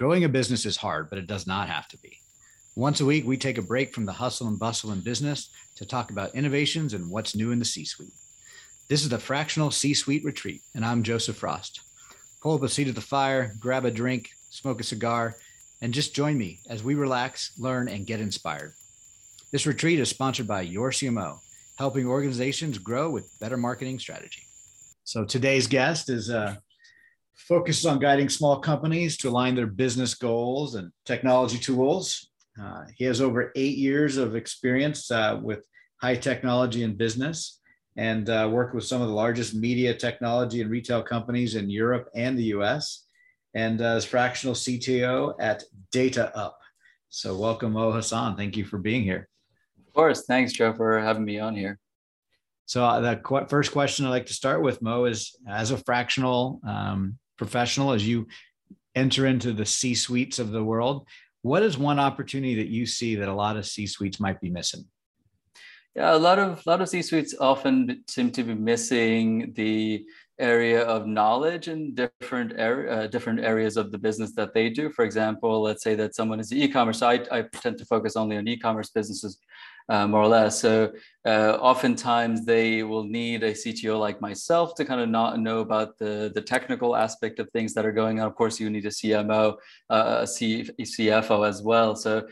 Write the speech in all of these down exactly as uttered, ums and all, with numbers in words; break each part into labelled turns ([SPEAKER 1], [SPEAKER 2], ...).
[SPEAKER 1] Growing a business is hard, but it does not have to be. Once a week, we take a break from the hustle and bustle in business to talk about innovations and what's new in the C-suite. This is the Fractional C-Suite Retreat, and I'm Joseph Frost. Pull up a seat at the fire, grab a drink, smoke a cigar, and just join me as we relax, learn, and get inspired. This retreat is sponsored by Your C M O, helping organizations grow with better marketing strategy. So today's guest is uh, focuses on guiding small companies to align their business goals and technology tools. Uh, he has over eight years of experience uh, with high technology and business, and uh, worked with some of the largest media, technology, and retail companies in Europe and the U S, and uh, is fractional C T O at DataUp. So welcome, Mo Hassan. Thank you for being here.
[SPEAKER 2] Of course. Thanks, Joe, for having me on here.
[SPEAKER 1] So uh, the qu- first question I'd like to start with, Mo, is as a fractional um, professional, as you enter into the C-suites of the world, what is one opportunity that you see that a lot of C-suites might be missing?
[SPEAKER 2] Yeah, a lot of a lot of C-suites often seem to be missing the area of knowledge in different area, uh, different areas of the business that they do. For example, let's say that someone is e-commerce. I, I tend to focus only on e-commerce businesses, uh, more or less. So uh, oftentimes they will need a C T O like myself to kind of not know about the, the technical aspect of things that are going on. Of course, you need a C M O, uh, a C, C F O as well. So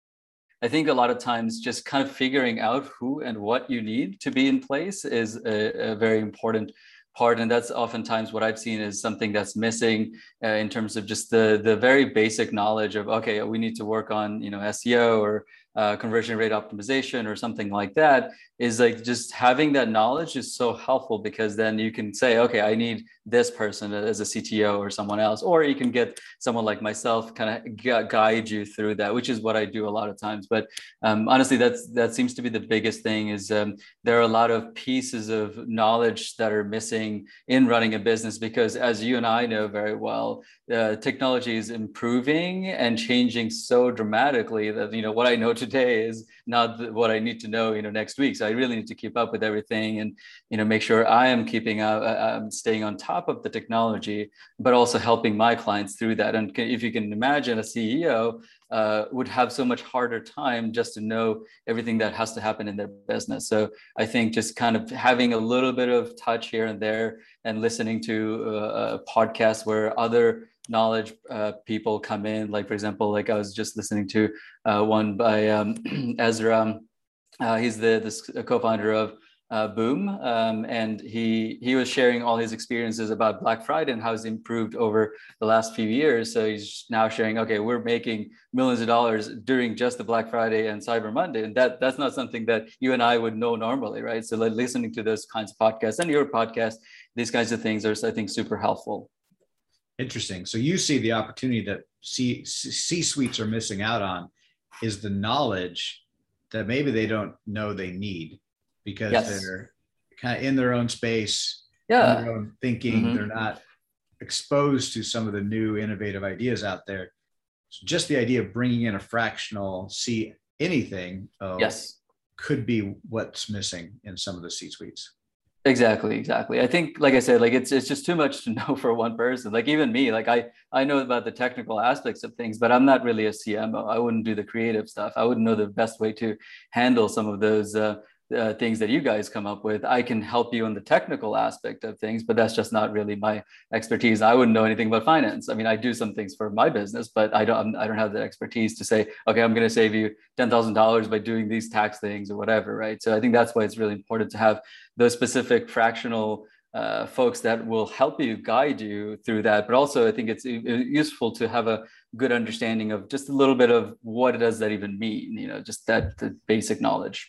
[SPEAKER 2] I think a lot of times just kind of figuring out who and what you need to be in place is a, a very important part. And that's oftentimes what I've seen is something that's missing uh, in terms of just the, the very basic knowledge of, okay, we need to work on, you know, S E O or uh, conversion rate optimization or something like that. Is like just having that knowledge is so helpful, because then you can say, okay, I need this person as a C T O or someone else, or you can get someone like myself kind of guide you through that, which is what I do a lot of times. But um, honestly, that's that seems to be the biggest thing is um, there are a lot of pieces of knowledge that are missing in running a business, because as you and I know very well, uh, technology is improving and changing so dramatically that, you know, what I know today is not what I need to know, you know, next week. So I really need to keep up with everything and, you know, make sure I am keeping up, I'm staying on top of the technology, but also helping my clients through that. And if you can imagine, a C E O uh, would have so much harder time just to know everything that has to happen in their business. So I think just kind of having a little bit of touch here and there and listening to uh, a podcast where other knowledge uh, people come in, like, for example, like I was just listening to uh, one by um, Ezra. Uh, he's the, the co-founder of uh, Boom, um, and he he was sharing all his experiences about Black Friday and how it's improved over the last few years. So he's now sharing, okay, we're making millions of dollars during just the Black Friday and Cyber Monday, and that that's not something that you and I would know normally, right? So like listening to those kinds of podcasts and your podcast, these kinds of things are, I think, super helpful.
[SPEAKER 1] Interesting. So you see the opportunity that C C-suites are missing out on is the knowledge that maybe they don't know they need, because yes. they're kind of in their own space,
[SPEAKER 2] yeah.
[SPEAKER 1] in their own thinking. Mm-hmm. They're not exposed to some of the new innovative ideas out there. So just the idea of bringing in a fractional see anything uh,
[SPEAKER 2] yes.
[SPEAKER 1] could be what's missing in some of the C-suites.
[SPEAKER 2] Exactly, exactly. I think, like I said, like it's it's just too much to know for one person. Like even me, like I I know about the technical aspects of things, but I'm not really a C M O. I wouldn't do the creative stuff. I wouldn't know the best way to handle some of those uh, uh, things that you guys come up with. I can help you on the technical aspect of things, but that's just not really my expertise. I wouldn't know anything about finance. I mean, I do some things for my business, but I don't I don't have the expertise to say, okay, I'm going to save you ten thousand dollars by doing these tax things or whatever, right? So I think that's why it's really important to have those specific fractional uh, folks that will help you, guide you through that. But also I think it's useful to have a good understanding of just a little bit of what does that even mean, you know, just that the basic knowledge.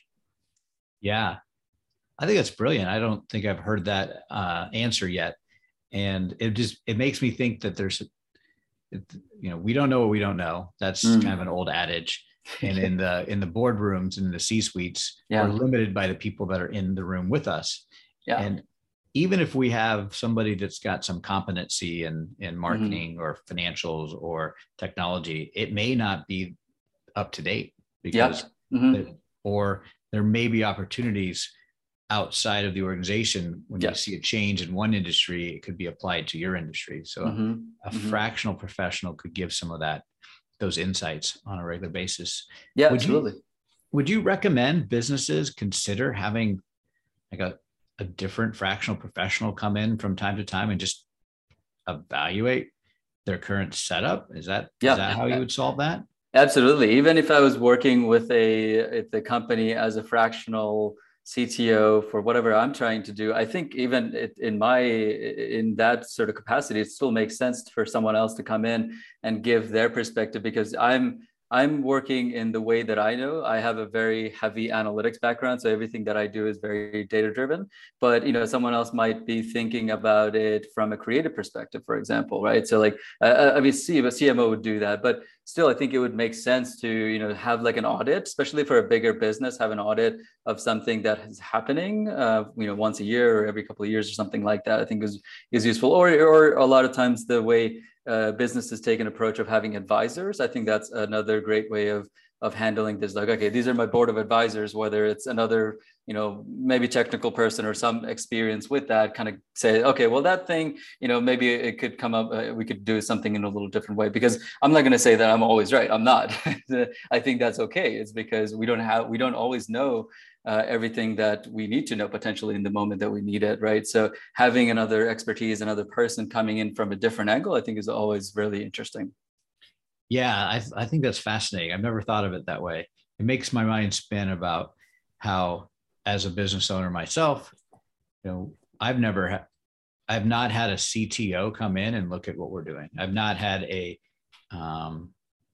[SPEAKER 1] Yeah, I think that's brilliant. I don't think I've heard that uh, answer yet. And it just, it makes me think that there's, you know, we don't know what we don't know. That's mm. kind of an old adage. And in the in the boardrooms and in the C-suites, yeah. we're limited by the people that are in the room with us.
[SPEAKER 2] Yeah.
[SPEAKER 1] And even if we have somebody that's got some competency in, in marketing mm-hmm. or financials or technology, it may not be up to date because,
[SPEAKER 2] yeah. mm-hmm.
[SPEAKER 1] the, or there may be opportunities outside of the organization, when
[SPEAKER 2] Yeah.
[SPEAKER 1] you see a change in one industry, it could be applied to your industry. So
[SPEAKER 2] Mm-hmm.
[SPEAKER 1] a
[SPEAKER 2] Mm-hmm.
[SPEAKER 1] fractional professional could give some of that, those insights on a regular basis.
[SPEAKER 2] Yeah,
[SPEAKER 1] Would
[SPEAKER 2] absolutely.
[SPEAKER 1] you, would you recommend businesses consider having like a, a different fractional professional come in from time to time and just evaluate their current setup? Is that,
[SPEAKER 2] Yeah.
[SPEAKER 1] is that how you would solve that?
[SPEAKER 2] Absolutely. Even if I was working with a at the company as a fractional C T O for whatever I'm trying to do, I think even it, in my in that sort of capacity, it still makes sense for someone else to come in and give their perspective, because I'm I'm working in the way that I know. I have a very heavy analytics background, so everything that I do is very data driven. But you know, someone else might be thinking about it from a creative perspective, for example, right? So like, uh, I mean, C, a C M O would do that, but still, I think it would make sense to, you know, have like an audit, especially for a bigger business, have an audit of something that is happening, uh, you know, once a year or every couple of years or something like that. I think is is useful. Or or a lot of times the way uh, businesses take an approach of having advisors. I think that's another great way of of handling this. Like, okay, these are my board of advisors, whether it's another, you know, maybe technical person or some experience with that, kind of say, okay, well, that thing, you know, maybe it could come up, uh, we could do something in a little different way, because I'm not going to say that I'm always right. I'm not. I think that's okay. It's because we don't have, we don't always know uh, everything that we need to know potentially in the moment that we need it, right? So having another expertise, another person coming in from a different angle, I think is always really interesting.
[SPEAKER 1] Yeah, I, I think that's fascinating. I've never thought of it that way. It makes my mind spin about how, as a business owner myself, you know, I've never had, I've not had a C T O come in and look at what we're doing. I've not had a, um,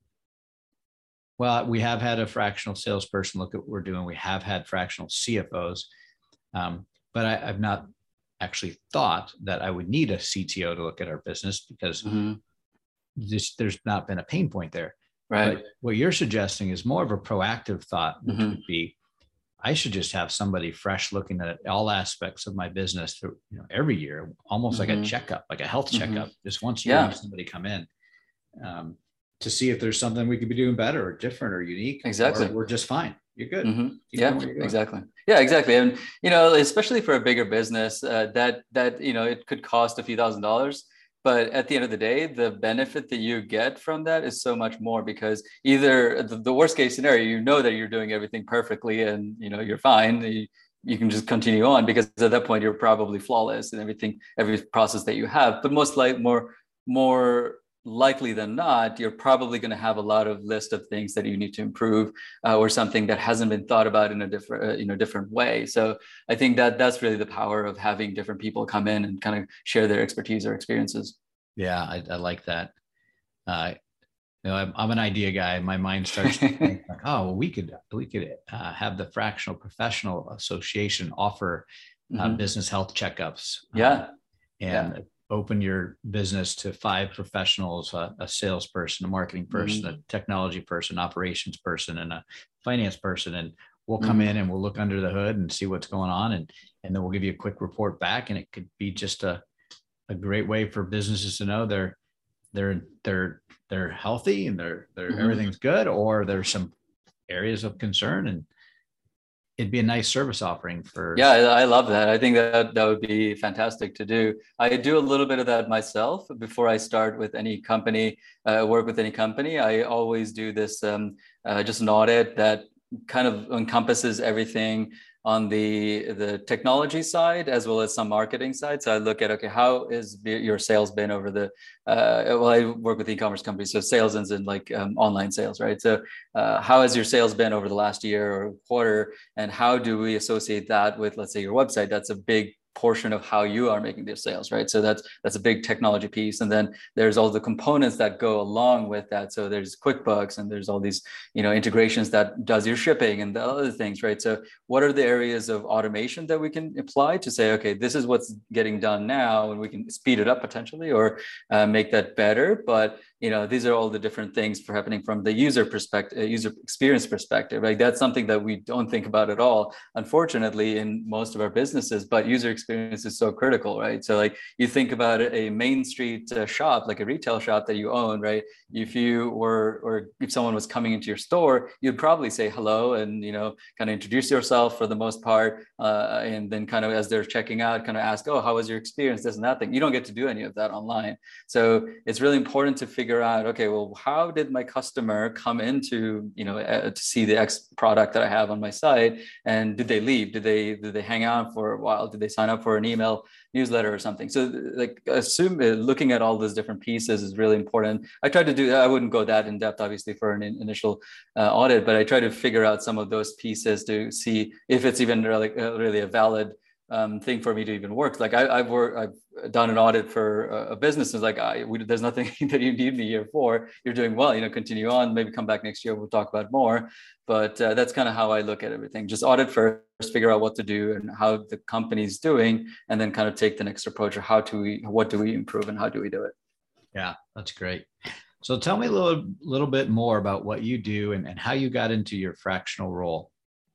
[SPEAKER 1] well, we have had a fractional salesperson look at what we're doing. We have had fractional C F Os, um, but I, I've not actually thought that I would need a C T O to look at our business, because mm-hmm. Just, there's not been a pain point there.
[SPEAKER 2] Right.
[SPEAKER 1] But what you're suggesting is more of a proactive thought, which mm-hmm. would be, I should just have somebody fresh looking at all aspects of my business through, you know, every year, almost mm-hmm. like a checkup, like a health checkup. Mm-hmm. Just once a year, yeah. have somebody come in um, to see if there's something we could be doing better or different or unique.
[SPEAKER 2] Exactly.
[SPEAKER 1] Or we're just fine. You're good.
[SPEAKER 2] Mm-hmm. Yeah, exactly. Yeah, exactly. And, you know, especially for a bigger business, uh, that, that, you know, it could cost a few thousand dollars. But at the end of the day, the benefit that you get from that is so much more, because either the, the worst case scenario, you know that you're doing everything perfectly and, you know, you're fine. You, you can just continue on, because at that point you're probably flawless in everything, every process that you have. But most like more, more likely than not, you're probably going to have a lot of list of things that you need to improve, uh, or something that hasn't been thought about in a different, uh, you know, different way. So I think that that's really the power of having different people come in and kind of share their expertise or experiences.
[SPEAKER 1] Yeah, I, I like that. Uh, you know, I'm, I'm an idea guy. My mind starts to think like, oh, well, we could we could uh, have the Fractional Professional Association offer uh, mm-hmm. business health checkups.
[SPEAKER 2] Yeah,
[SPEAKER 1] um, and.
[SPEAKER 2] Yeah.
[SPEAKER 1] Open your business to five professionals, a, a salesperson, a marketing person, mm-hmm. a technology person, operations person, and a finance person. And we'll come mm-hmm. in and we'll look under the hood and see what's going on. And, and then we'll give you a quick report back. And it could be just a, a great way for businesses to know they're, they're, they're, they're healthy and they're, they're mm-hmm. everything's good, or there's some areas of concern, and it'd be a nice service offering for.
[SPEAKER 2] Yeah, I love that. I think that that would be fantastic to do. I do a little bit of that myself before I start with any company, uh, work with any company. I always do this, um, uh, just an audit that kind of encompasses everything on the the technology side as well as some marketing side. So I look at, okay, how is your sales been over the, uh, well, I work with e-commerce companies, so sales is in like um, online sales, right? So uh, how has your sales been over the last year or quarter, and how do we associate that with, let's say, your website? That's a big portion of how you are making their sales, right? So that's that's a big technology piece. And then there's all the components that go along with that. So there's QuickBooks and there's all these, you know, integrations that does your shipping and the other things, right? So what are the areas of automation that we can apply to say, okay, this is what's getting done now, and we can speed it up potentially, or uh, make that better. But you know, these are all the different things for happening from the user perspective, user experience perspective. Like that's something that we don't think about at all, unfortunately, in most of our businesses. But user experience is so critical, right? So like you think about a Main Street uh, shop, like a retail shop that you own, right? If you were, or if someone was coming into your store, you'd probably say hello and, you know, kind of introduce yourself for the most part, uh, and then kind of as they're checking out, kind of ask, oh, how was your experience? This and that thing. You don't get to do any of that online. So it's really important to figure out, okay, well, how did my customer come into, you know, uh, to see the X product that I have on my site, and did they leave? Did they did they hang out for a while? Did they sign up for an email newsletter or something? So like assume uh, looking at all those different pieces is really important. I tried to do, I wouldn't go that in depth, obviously, for an in, initial uh, audit, but I try to figure out some of those pieces to see if it's even really, uh, really a valid um, thing for me to even work. Like I, I've worked, I've done an audit for a, a business. It's like, I, we, there's nothing that you need me here for. You're doing well, you know, continue on, maybe come back next year. We'll talk about more, but uh, that's kind of how I look at everything. Just audit first, figure out what to do and how the company's doing, and then kind of take the next approach of how do we, what do we improve and how do we do it?
[SPEAKER 1] Yeah, that's great. So tell me a little, little bit more about what you do and, and how you got into your fractional role.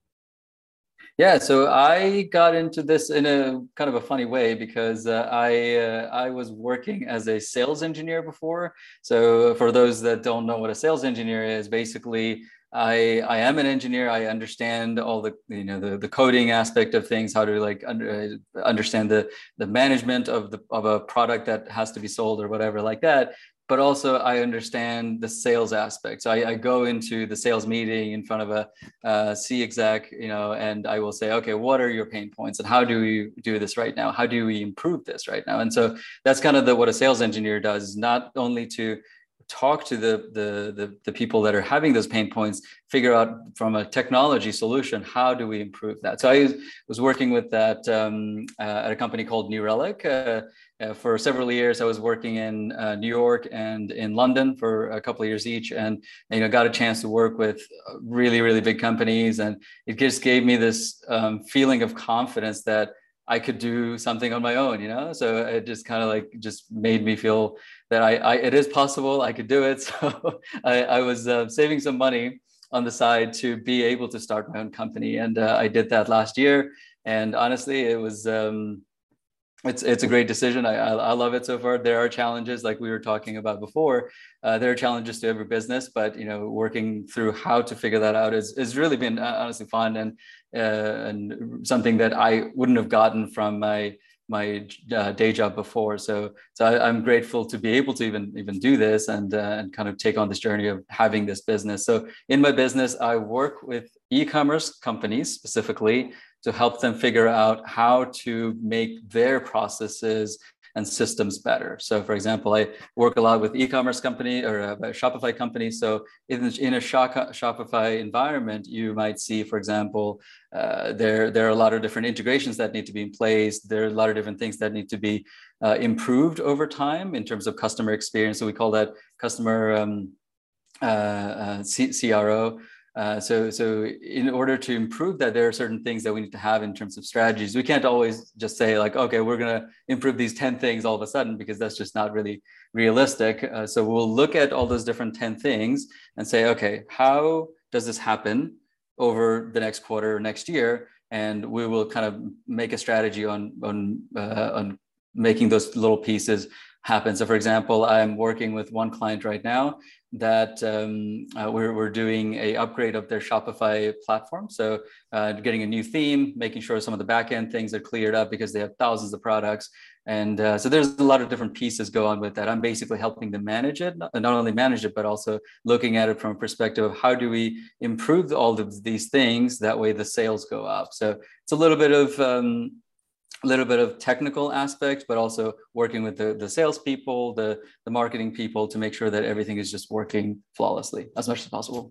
[SPEAKER 2] Yeah, so I got into this in a kind of a funny way because uh, I uh, I was working as a sales engineer before. So for those that don't know what a sales engineer is, basically I I am an engineer. I understand all the, you know, the, the coding aspect of things, how to like under, understand the the management of the of a product that has to be sold or whatever like that. But also I understand the sales aspect. So I, I go into the sales meeting in front of a uh, C exec, you know, and I will say, okay, what are your pain points and how do we do this right now? How do we improve this right now? And so that's kind of the, what a sales engineer does, is not only to talk to the, the, the, the people that are having those pain points, figure out from a technology solution, how do we improve that? So I was working with that um, uh, at a company called New Relic. Uh, uh, for several years, I was working in uh, New York and in London for a couple of years each, and you know, got a chance to work with really, really big companies, and it just gave me this um, feeling of confidence that I could do something on my own, you know? So it just kind of like just made me feel that I, I it is possible, I could do it. So I, I was uh, saving some money on the side to be able to start my own company. And uh, I did that last year. And honestly, it was, um, it's it's a great decision. I, I, I love it so far. There are challenges, like we were talking about before. Uh, there are challenges to every business, but you know, working through how to figure that out is is really been uh, honestly fun, and uh, and something that I wouldn't have gotten from my my uh, day job before. So so I, I'm grateful to be able to even even do this and uh, and kind of take on this journey of having this business. So in my business, I work with e-commerce companies specifically to help them figure out how to make their processes and systems better. So for example, I work a lot with e-commerce company or a Shopify company. So in, in a Shopify environment, you might see, for example, uh, there, there are a lot of different integrations that need to be in place. There are a lot of different things that need to be uh, improved over time in terms of customer experience. So we call that customer um, uh, uh, C- CRO. Uh, so, so in order to improve that, there are certain things that we need to have in terms of strategies. We can't always just say like, okay, we're going to improve these ten things all of a sudden, because that's just not really realistic. Uh, so we'll look at all those different ten things and say, okay, how does this happen over the next quarter or next year? And we will kind of make a strategy on, on, uh, on making those little pieces happen. So for example, I'm working with one client right now that um, uh, we're, we're doing a upgrade of their Shopify platform. So uh, getting a new theme, making sure some of the backend things are cleared up because they have thousands of products. And uh, so there's a lot of different pieces go on with that. I'm basically helping them manage it, not, not only manage it, but also looking at it from a perspective of how do we improve all of these things, that way the sales go up. So it's a little bit of um, a little bit of technical aspect, but also working with the, the salespeople, the, the marketing people to make sure that everything is just working flawlessly as much as possible.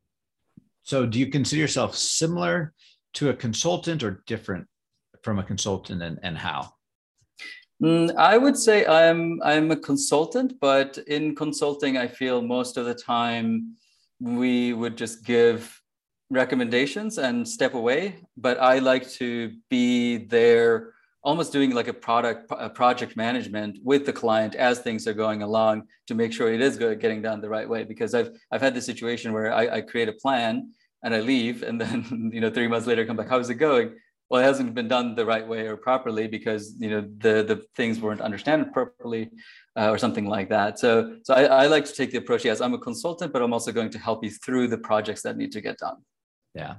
[SPEAKER 1] So do you consider yourself similar to a consultant or different from a consultant, and, and how?
[SPEAKER 2] Mm, I would say I'm, I'm a consultant, but in consulting, I feel most of the time we would just give recommendations and step away, but I like to be there almost doing like a product a project management with the client as things are going along to make sure it is good, getting done the right way. Because I've I've had this situation where I, I create a plan and I leave, and then you know three months later I come back. How's it going? Well, it hasn't been done the right way or properly because you know the the things weren't understood properly, uh, or something like that. So so I, I like to take the approach. Yes, I'm a consultant, but I'm also going to help you through the projects that need to get done.
[SPEAKER 1] Yeah.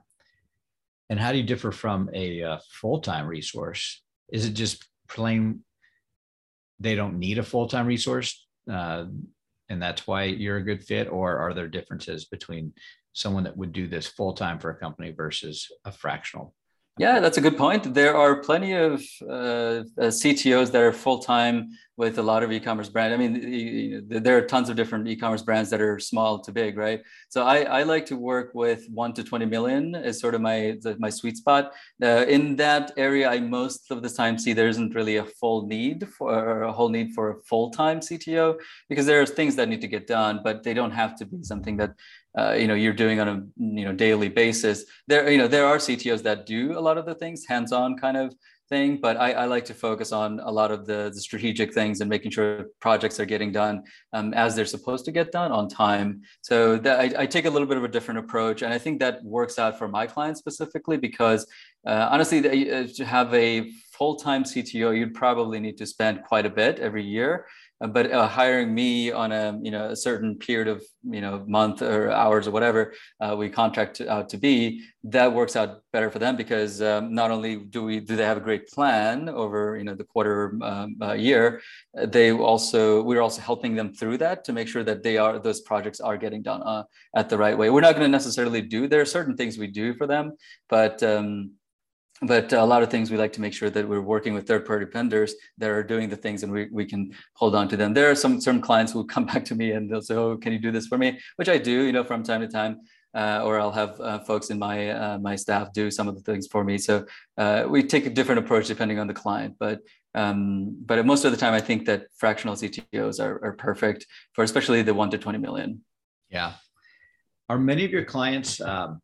[SPEAKER 1] And how do you differ from a uh, full-time resource? Is it just plain they don't need a full-time resource, uh, and that's why you're a good fit, or are there differences between someone that would do this full-time for a company versus a fractional?
[SPEAKER 2] Yeah, that's a good point. There are plenty of uh, uh, C T Os that are full-time with a lot of e-commerce brands. I mean, you know, there are tons of different e-commerce brands that are small to big, right? So I, I like to work with one to twenty million is sort of my, my sweet spot. Uh, in that area, I most of the time see there isn't really a full need for or a whole need for a full-time C T O, because there are things that need to get done, but they don't have to be something that Uh, you know, you're doing on a you know daily basis. There, you know, there are C T Os that do a lot of the things, hands-on kind of thing, but I, I like to focus on a lot of the, the strategic things and making sure projects are getting done um, as they're supposed to get done on time. So that I, I take a little bit of a different approach, and I think that works out for my clients specifically because uh, honestly, to have a full-time C T O, you'd probably need to spend quite a bit every year. Uh, but uh, hiring me on a you know a certain period of you know month or hours or whatever uh, we contract out to be, that works out better for them because um, not only do we do they have a great plan over you know the quarter um, uh, year, they also we're also helping them through that to make sure that they are those projects are getting done uh, at the right way. We're not going to necessarily do there are certain things we do for them, but um, But a lot of things we like to make sure that we're working with third-party vendors that are doing the things and we, we can hold on to them. There are some certain clients who come back to me and they'll say, oh, can you do this for me? Which I do, you know, from time to time, uh, or I'll have uh, folks in my uh, my staff do some of the things for me. So uh, we take a different approach depending on the client. But um, but most of the time, I think that fractional C T Os are, are perfect for especially the one to twenty million.
[SPEAKER 1] Yeah. Are many of your clients um...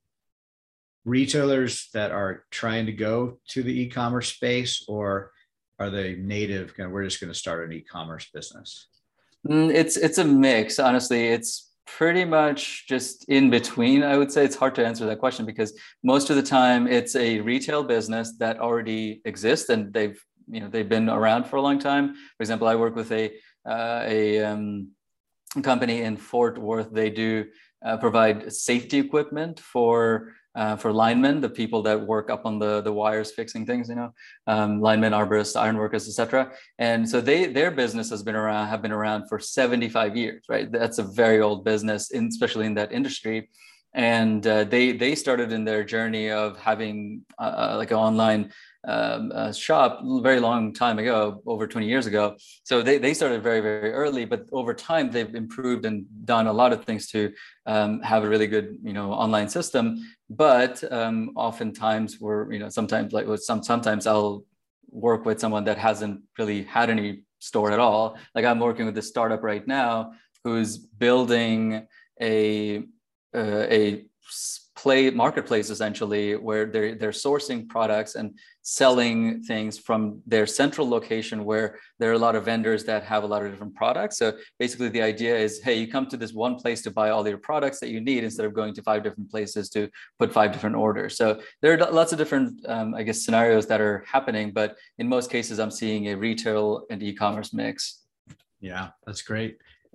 [SPEAKER 1] retailers that are trying to go to the e-commerce space, or are they native kind of we're just going to start an e-commerce business?
[SPEAKER 2] Mm, it's it's a mix, honestly. It's pretty much just in between. I would say it's hard to answer that question because most of the time it's a retail business that already exists and they've you know they've been around for a long time. For example, I work with a uh, a um, company in Fort Worth. They do uh, provide safety equipment for Uh, for linemen, the people that work up on the, the wires fixing things, you know, um, linemen, arborists, ironworkers, et cetera. And so they their business has been around, have been around for seventy-five years, right? That's a very old business, in, especially in that industry. And uh, they they started in their journey of having uh, like an online um, uh, shop a very long time ago, over twenty years ago. So they, they started very, very early, but over time they've improved and done a lot of things to um, have a really good, you know, online system. But um, oftentimes we're, you know, sometimes like with some, sometimes I'll work with someone that hasn't really had any store at all. Like I'm working with this startup right now who's building a Uh, a play marketplace essentially where they're they're sourcing products and selling things from their central location where there are a lot of vendors that have a lot of different products. So basically the idea is, hey, you come to this one place to buy all your products that you need instead of going to five different places to put five different orders. So there are lots of different, um, I guess, scenarios that are happening, but in most cases I'm seeing a retail and e-commerce mix.
[SPEAKER 1] Yeah, that's great.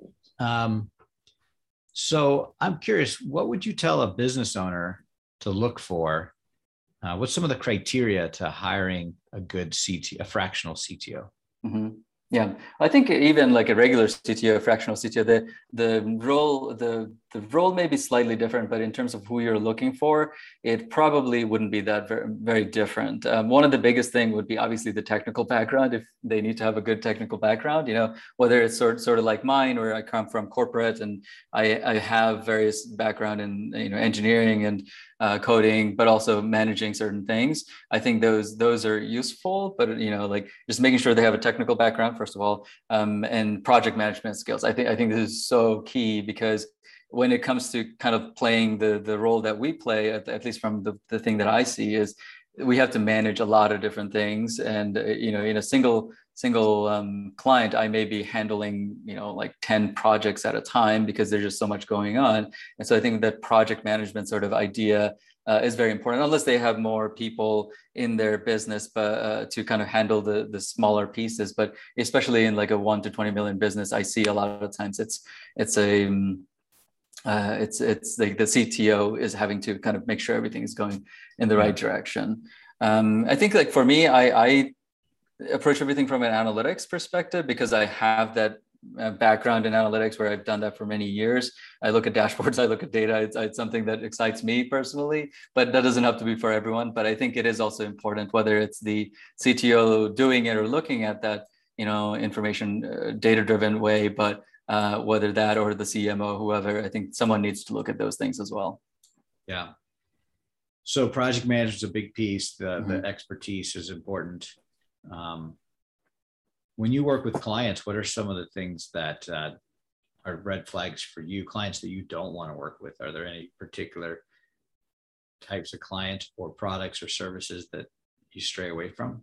[SPEAKER 1] Um, So I'm curious, what would you tell a business owner to look for? Uh, what's some of the criteria to hiring a good C T, a fractional C T O?
[SPEAKER 2] Mm-hmm. Yeah, I think even like a regular C T O, fractional C T O, the the role the the role may be slightly different, but in terms of who you're looking for, it probably wouldn't be that very, very different. Um, one of the biggest thing would be obviously the technical background. If they need to have a good technical background, you know, whether it's sort sort of like mine, where I come from corporate and I I have various background in you know engineering and uh, coding, but also managing certain things. I think those those are useful, but you know, like just making sure they have a technical background first of all, um, and project management skills. I think I think this is so key because when it comes to kind of playing the the role that we play, at, at least from the, the thing that I see is we have to manage a lot of different things. And, uh, you know, in a single single um, client, I may be handling, you know, like ten projects at a time because there's just so much going on. And so I think that project management sort of idea uh, is very important, unless they have more people in their business, but uh, to kind of handle the, the smaller pieces. But especially in like a one to twenty million business, I see a lot of times it's, it's a, um, uh, it's, it's like the C T O is having to kind of make sure everything is going in the right direction. Um, I think like for me, I, I approach everything from an analytics perspective because I have that uh, background in analytics where I've done that for many years. I look at dashboards, I look at data. It's, it's something that excites me personally, but that doesn't have to be for everyone. But I think it is also important, whether it's the C T O doing it or looking at that, you know, information uh, data-driven way, but uh, whether that or the C M O, whoever, I think someone needs to look at those things as well.
[SPEAKER 1] Yeah. So project management is a big piece. The,
[SPEAKER 2] Mm-hmm.
[SPEAKER 1] the expertise is important. Um, when you work with clients, what are some of the things that uh, are red flags for you, clients that you don't want to work with? Are there any particular types of clients or products or services that you stray away from?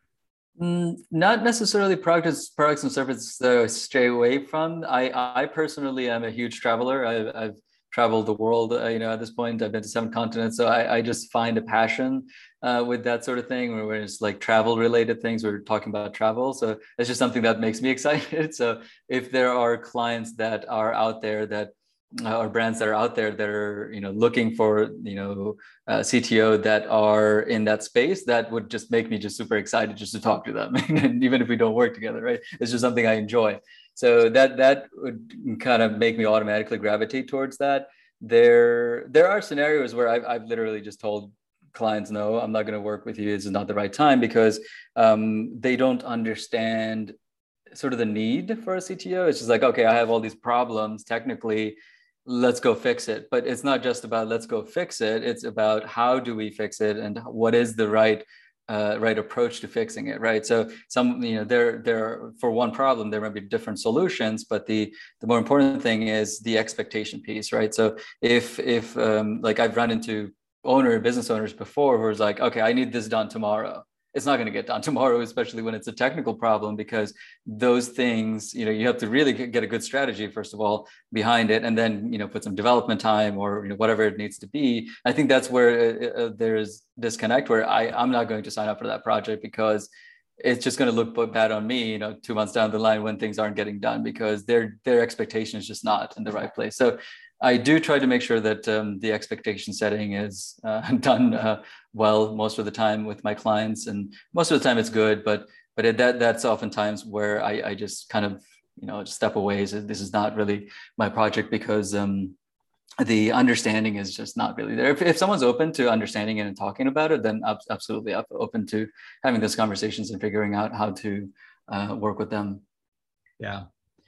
[SPEAKER 2] Mm, not necessarily products, products and services that I stray away from. I, I personally am a huge traveler. I've, I've traveled the world, uh, you know, at this point. I've been to seven continents. So I, I just find a passion uh, with that sort of thing, where it's like travel related things. We're talking about travel. So it's just something that makes me excited. So if there are clients that are out there that uh, or brands that are out there that are, you know, looking for, you know, uh, C T O that are in that space, that would just make me just super excited just to talk to them. And even if we don't work together, right? It's just something I enjoy. So that that would kind of make me automatically gravitate towards that. There, there are scenarios where I've, I've literally just told clients, no, I'm not going to work with you. This is not the right time, because um, they don't understand sort of the need for a C T O. It's just like, okay, I have all these problems technically, let's go fix it. But it's not just about let's go fix it. It's about how do we fix it and what is the right uh, right approach to fixing it, right? So some, you know, there, there for one problem, there might be different solutions, but the the more important thing is the expectation piece, right? So if if um, like I've run into owner business owners before who was like, okay, I need this done tomorrow. It's not going to get done tomorrow, especially when it's a technical problem, because those things, you know, you have to really get a good strategy, first of all, behind it, and then, you know, put some development time or, you know, whatever it needs to be. I think that's where uh, there's disconnect, where I, I'm not going to sign up for that project because it's just going to look bad on me, you know, two months down the line when things aren't getting done, because their their expectation is just not in the right place. So I do try to make sure that um, the expectation setting is uh, done uh, well most of the time with my clients, and most of the time it's good. But but it, that that's oftentimes where I, I just kind of, you know, step away. So this is not really my project, because um, the understanding is just not really there. If, if someone's open to understanding it and talking about it, then absolutely I'm open to having those conversations and figuring out how to uh, work with them.
[SPEAKER 1] Yeah.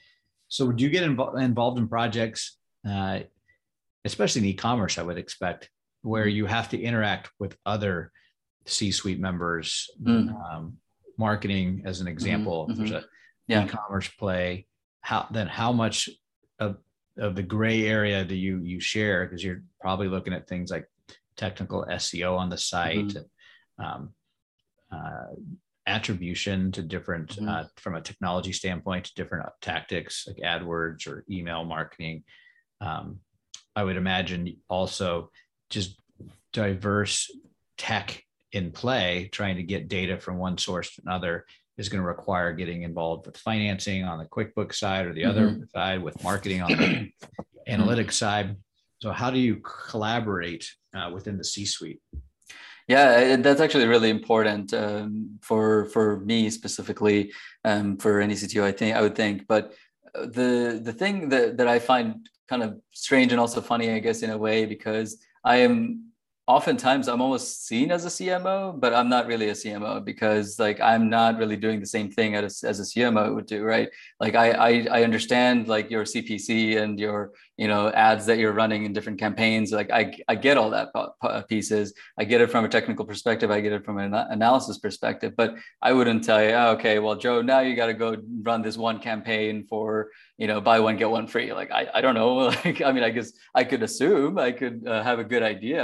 [SPEAKER 1] So would you get invo- involved in projects, uh, especially in e-commerce, I would expect, where you have to interact with other C-suite members, mm. um, marketing as an example, mm-hmm. there's a yeah. e-commerce play, how then how much of, of the gray area do you, you share? Because you're probably looking at things like technical S E O on the site, mm-hmm. um, uh, attribution to different, mm-hmm. uh, from a technology standpoint, to different tactics like AdWords or email marketing. Um, I would imagine also just diverse tech in play, trying to get data from one source to another is going to require getting involved with financing on the QuickBooks side, or the mm-hmm. other side with marketing on the analytics side. So how do you collaborate uh, within the C-suite?
[SPEAKER 2] Yeah, that's actually really important um, for for me specifically, um, for any C T O, I think I would think. But the the thing that, that I find kind of strange and also funny, I guess, in a way, because I am oftentimes I'm almost seen as a C M O, but I'm not really a C M O, because like I'm not really doing the same thing as, as a C M O would do, right? Like I, I I understand like your C P C and your, you know, ads that you're running in different campaigns. Like I I get all that pieces. I get it from a technical perspective. I get it from an analysis perspective. But I wouldn't tell you, oh, okay, well, Joe, now you got to go run this one campaign for, you know, buy one get one free. Like I I don't know. Like I mean, I guess I could assume I could uh, have a good idea maybe.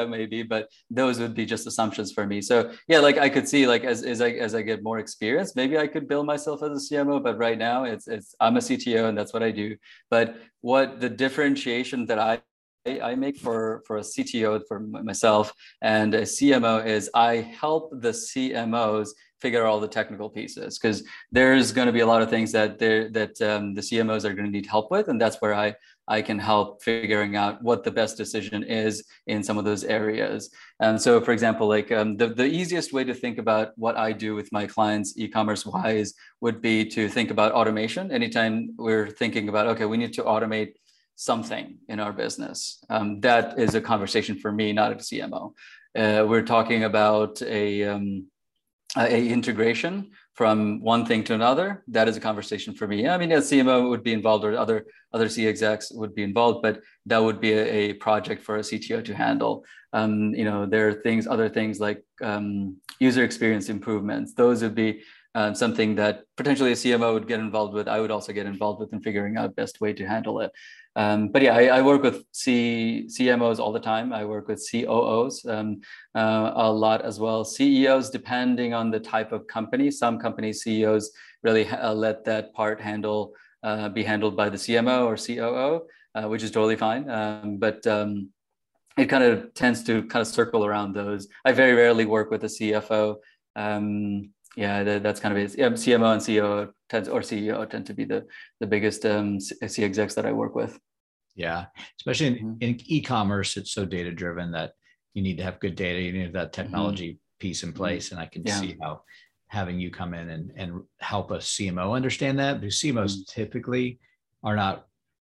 [SPEAKER 2] but those would be just assumptions for me. So yeah, like I could see like as, as I as I get more experience, maybe I could bill myself as a C M O, but right now it's it's I'm a C T O and that's what I do. But what the differentiation that I I make for, for a C T O, for myself, and a C M O is I help the C M Os figure out all the technical pieces, because there's going to be a lot of things that that um, the C M Os are going to need help with, and that's where I I can help figuring out what the best decision is in some of those areas. And so, for example, like um, the the easiest way to think about what I do with my clients, e-commerce wise, would be to think about automation. Anytime we're thinking about, okay, we need to automate something in our business, um, that is a conversation for me, not a C M O. Uh, we're talking about a, um, a integration from one thing to another. That is a conversation for me. I mean, a C M O would be involved, or other other C execs would be involved, but that would be a, a project for a C T O to handle. Um, you know, there are things, other things like um, user experience improvements. Those would be um, something that potentially a C M O would get involved with. I would also get involved with in figuring out best way to handle it. Um, but yeah, I, I work with C, CMOs all the time. I work with C O Os um, uh, a lot as well. C E Os, depending on the type of company. Some companies, C E Os really uh, let that part handle uh, be handled by the C M O or C O O, uh, which is totally fine. Um, but um, it kind of tends to kind of circle around those. I very rarely work with a C F O. Um, yeah, that, that's kind of it. Yeah, C M O and C O O tends, or C E O tend to be the the biggest um, C execs that I work with.
[SPEAKER 1] Yeah, especially in, mm-hmm. in e-commerce, it's so data driven that you need to have good data. You need that technology mm-hmm. piece in place, mm-hmm. and I can yeah. see how having you come in and, and help a C M O understand that, because C M Os mm-hmm. typically are not.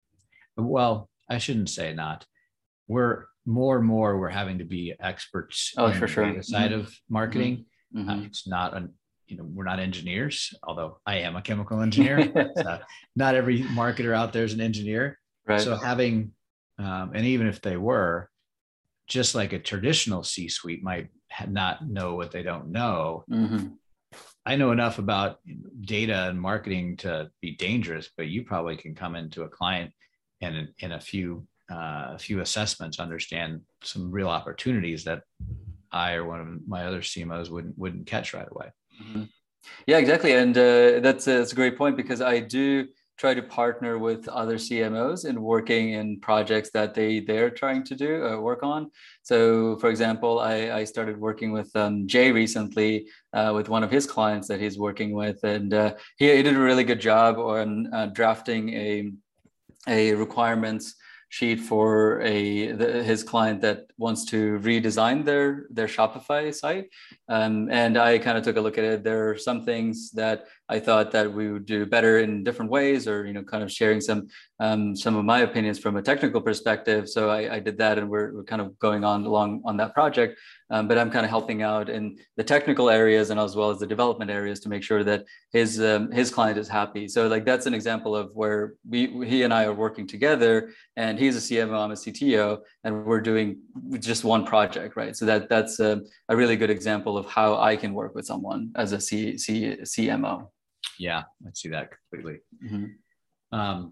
[SPEAKER 1] Well, I shouldn't say not. We're more and more we're having to be experts
[SPEAKER 2] oh,
[SPEAKER 1] in
[SPEAKER 2] for
[SPEAKER 1] the
[SPEAKER 2] sure.
[SPEAKER 1] data side mm-hmm. of marketing.
[SPEAKER 2] Mm-hmm.
[SPEAKER 1] Uh, it's not an you know, we're not engineers, although I am a chemical engineer. But, uh, not every marketer out there is an engineer.
[SPEAKER 2] Right.
[SPEAKER 1] So having, um, and even if they were, just like a traditional C-suite might not know what they don't know.
[SPEAKER 2] Mm-hmm.
[SPEAKER 1] I know enough about data and marketing to be dangerous, but you probably can come into a client and in, in a few, uh, a few assessments, understand some real opportunities that I or one of my other C M Os wouldn't wouldn't catch right away.
[SPEAKER 2] Mm-hmm. Yeah, exactly. And uh, that's, a, that's a great point, because I do try to partner with other C M Os in working in projects that they, they're trying to do, uh, work on. So for example, I, I started working with um, Jay recently uh, with one of his clients that he's working with. And uh, he, he did a really good job on uh, drafting a, a requirements sheet for a the, his client that wants to redesign their their Shopify site, um, and I kind of took a look at it. There are some things that I thought that we would do better in different ways, or you know, kind of sharing some um, some of my opinions from a technical perspective. So I, I did that, and we're, we're kind of going on along on that project. Um, but I'm kind of helping out in the technical areas and as well as the development areas to make sure that his um, his client is happy. So like that's an example of where we he and I are working together, and he's a C M O, I'm a C T O, and we're doing just one project, right? So that that's a, a really good example of how I can work with someone as a C, C, C M O.
[SPEAKER 1] Yeah, I see that completely.
[SPEAKER 2] Mm-hmm.
[SPEAKER 1] Um,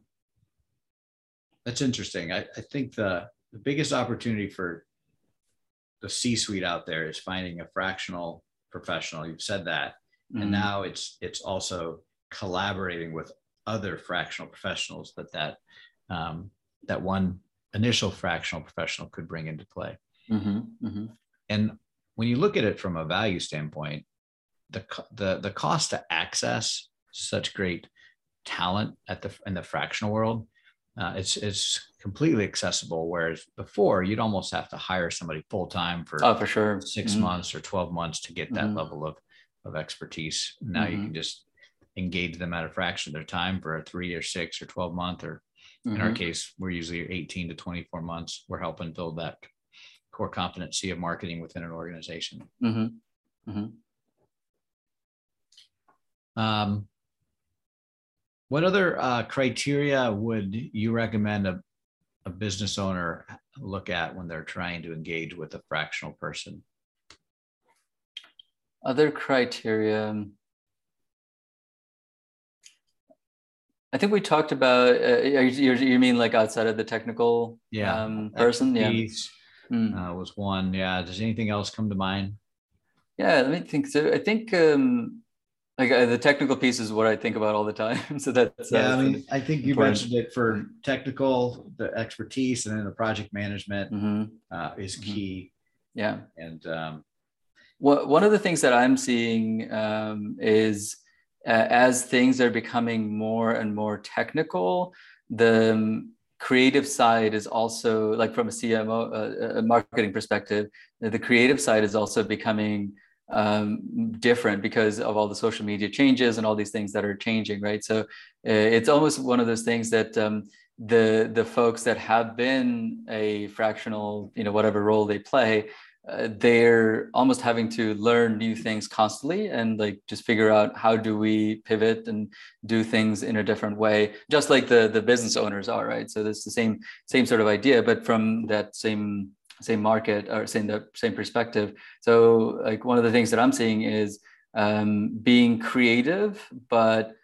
[SPEAKER 1] that's interesting. I, I think the, the biggest opportunity for the C-suite out there is finding a fractional professional. You've said that. Mm-hmm. And now it's it's also collaborating with other fractional professionals that that, um, that one initial fractional professional could bring into play.
[SPEAKER 2] Mm-hmm. Mm-hmm.
[SPEAKER 1] And when you look at it from a value standpoint, the the the cost to access such great talent at the in the fractional world, uh, it's it's completely accessible. Whereas before, you'd almost have to hire somebody full time for
[SPEAKER 2] oh for sure
[SPEAKER 1] six
[SPEAKER 2] mm-hmm.
[SPEAKER 1] months or twelve months to get that mm-hmm. level of of expertise. Now mm-hmm. you can just engage them at a fraction of their time for a three or six or twelve month, or mm-hmm. in our case, we're usually eighteen to twenty-four months. We're helping build that core competency of marketing within an organization.
[SPEAKER 2] Mm-hmm. Mm-hmm.
[SPEAKER 1] Um, what other uh, criteria would you recommend a, a business owner look at when they're trying to engage with a fractional person?
[SPEAKER 2] Other criteria. I think we talked about, uh, you, you mean like outside of the technical
[SPEAKER 1] yeah.
[SPEAKER 2] um, person?
[SPEAKER 1] Expertise,
[SPEAKER 2] Mm.
[SPEAKER 1] uh, was one. Yeah. Does anything else come to mind?
[SPEAKER 2] Yeah, let me think. So I think um, like uh, the technical piece is what I think about all the time. So that's uh,
[SPEAKER 1] Yeah, I
[SPEAKER 2] that's an
[SPEAKER 1] mean, I think you
[SPEAKER 2] important.
[SPEAKER 1] mentioned it for technical, the expertise, and then the project management
[SPEAKER 2] Mm-hmm.
[SPEAKER 1] uh, is
[SPEAKER 2] Mm-hmm.
[SPEAKER 1] key.
[SPEAKER 2] Yeah.
[SPEAKER 1] And um,
[SPEAKER 2] Well, one of the things that I'm seeing um, is uh, as things are becoming more and more technical, the um, creative side is also, like from a C M O, uh, a marketing perspective, the creative side is also becoming um, different because of all the social media changes and all these things that are changing, right? So uh, it's almost one of those things that um, the the folks that have been a fractional, you know, whatever role they play, uh, they're almost having to learn new things constantly and like just figure out how do we pivot and do things in a different way, just like the the business owners are, right? So it's the same same sort of idea, but from that same same market or same the same perspective. So like one of the things that I'm seeing is um, being creative, but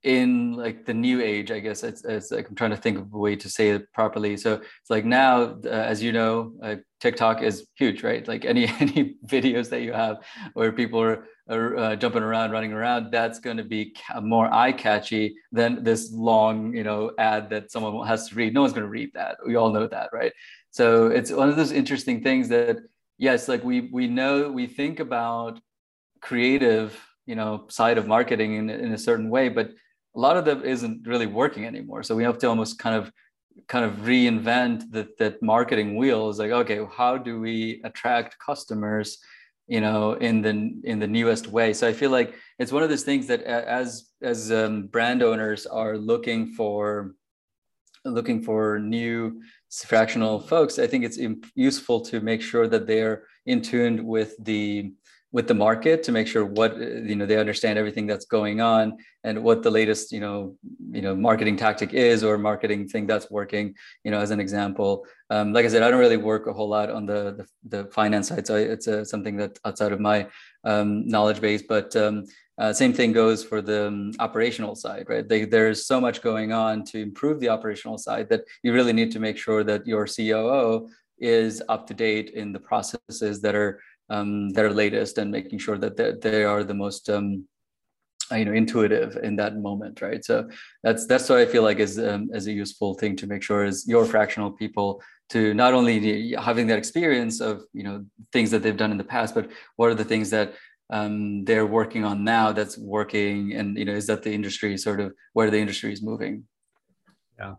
[SPEAKER 2] in like the new age, I guess it's, it's like I'm trying to think of a way to say it properly. So it's like now, uh, as you know, uh, TikTok is huge, right? Like any any videos that you have where people are, are uh, jumping around, running around, that's going to be ca- more eye catchy than this long, you know, ad that someone has to read. No one's going to read that. We all know that, right? So it's one of those interesting things that yes, like we we know we think about creative, you know, side of marketing in, in a certain way, but a lot of them isn't really working anymore. So we have to almost kind of kind of reinvent that that marketing wheel. Is like, okay, how do we attract customers, you know, in the in the newest way? So I feel like it's one of those things that as as um, brand owners are looking for looking for new fractional folks, I think it's useful to make sure that they're in tune with the with the market, to make sure what, you know, they understand everything that's going on and what the latest, you know, you know, marketing tactic is or marketing thing that's working, you know, as an example. Um, like I said, I don't really work a whole lot on the the, the finance side, so it's uh, something that outside of my um, knowledge base. But um, uh, same thing goes for the um, operational side, right? They, there's so much going on to improve the operational side that you really need to make sure that your C O O is up to date in the processes that are um, that are latest, and making sure that they, they are the most um, you know, intuitive in that moment, right? So that's that's what I feel like is um, is a useful thing to make sure is your fractional people to not only having that experience of, you know, things that they've done in the past, but what are the things that um, they're working on now that's working, and, you know, is that the industry sort of where the industry is moving.
[SPEAKER 1] Yeah.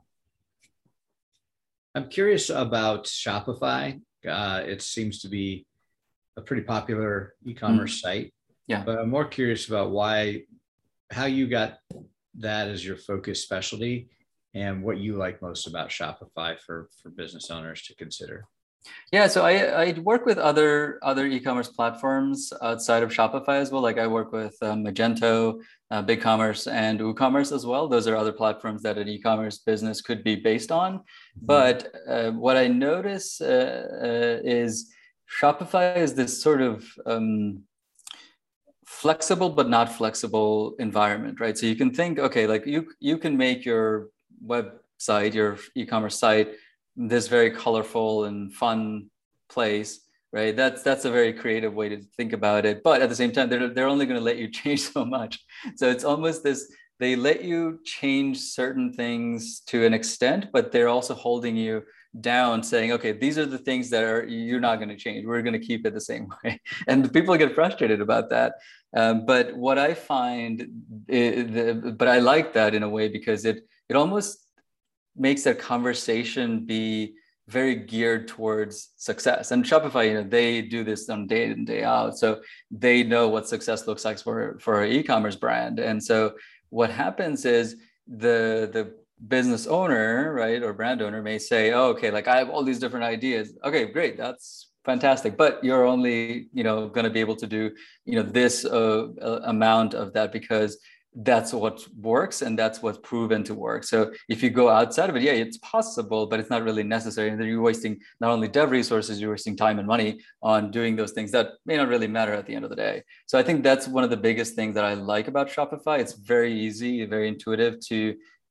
[SPEAKER 1] I'm curious about Shopify. Uh, it seems to be a pretty popular e-commerce mm. site.
[SPEAKER 2] Yeah.
[SPEAKER 1] But I'm more curious about why, how you got that as your focus specialty and what you like most about Shopify for, for business owners to consider.
[SPEAKER 2] Yeah, so I, I work with other other e-commerce platforms outside of Shopify as well. Like I work with um, Magento, uh, BigCommerce, and WooCommerce as well. Those are other platforms that an e-commerce business could be based on. Mm-hmm. But uh, what I notice uh, uh, is Shopify is this sort of um, flexible but not flexible environment, right? So you can think, okay, like you you can make your website, your e-commerce site, this very colorful and fun place, right? That's that's a very creative way to think about it. But at the same time, they're they're only going to let you change so much. So it's almost this, they let you change certain things to an extent, but they're also holding you down, saying, okay, these are the things that are you're not going to change. We're going to keep it the same way. And people get frustrated about that. Um, but what I find, it, the, but I like that in a way because it it almost makes that conversation be very geared towards success. And Shopify, you know, they do this on day in, day out. So they know what success looks like for, for an e-commerce brand. And so what happens is the, the business owner, right, or brand owner may say, oh, okay, like I have all these different ideas. Okay, great. That's fantastic. But you're only, you know, going to be able to do, you know, this uh, amount of that because that's what works and that's what's proven to work. So if you go outside of it, yeah, it's possible, but it's not really necessary. And then you're wasting not only dev resources, you're wasting time and money on doing those things that may not really matter at the end of the day. So I think that's one of the biggest things that I like about Shopify. It's very easy, very intuitive to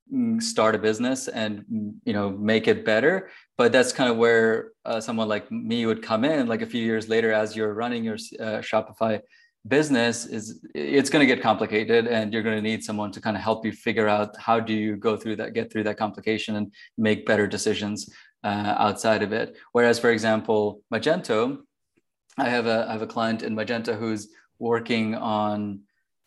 [SPEAKER 2] mm, start a business and, mm, you know, make it better. But that's kind of where uh, someone like me would come in, like a few years later, as you're running your uh, Shopify business, is it's going to get complicated, and you're going to need someone to kind of help you figure out how do you go through that, get through that complication and make better decisions uh, outside of it. Whereas, for example, Magento, I have a I have a client in Magento who's working on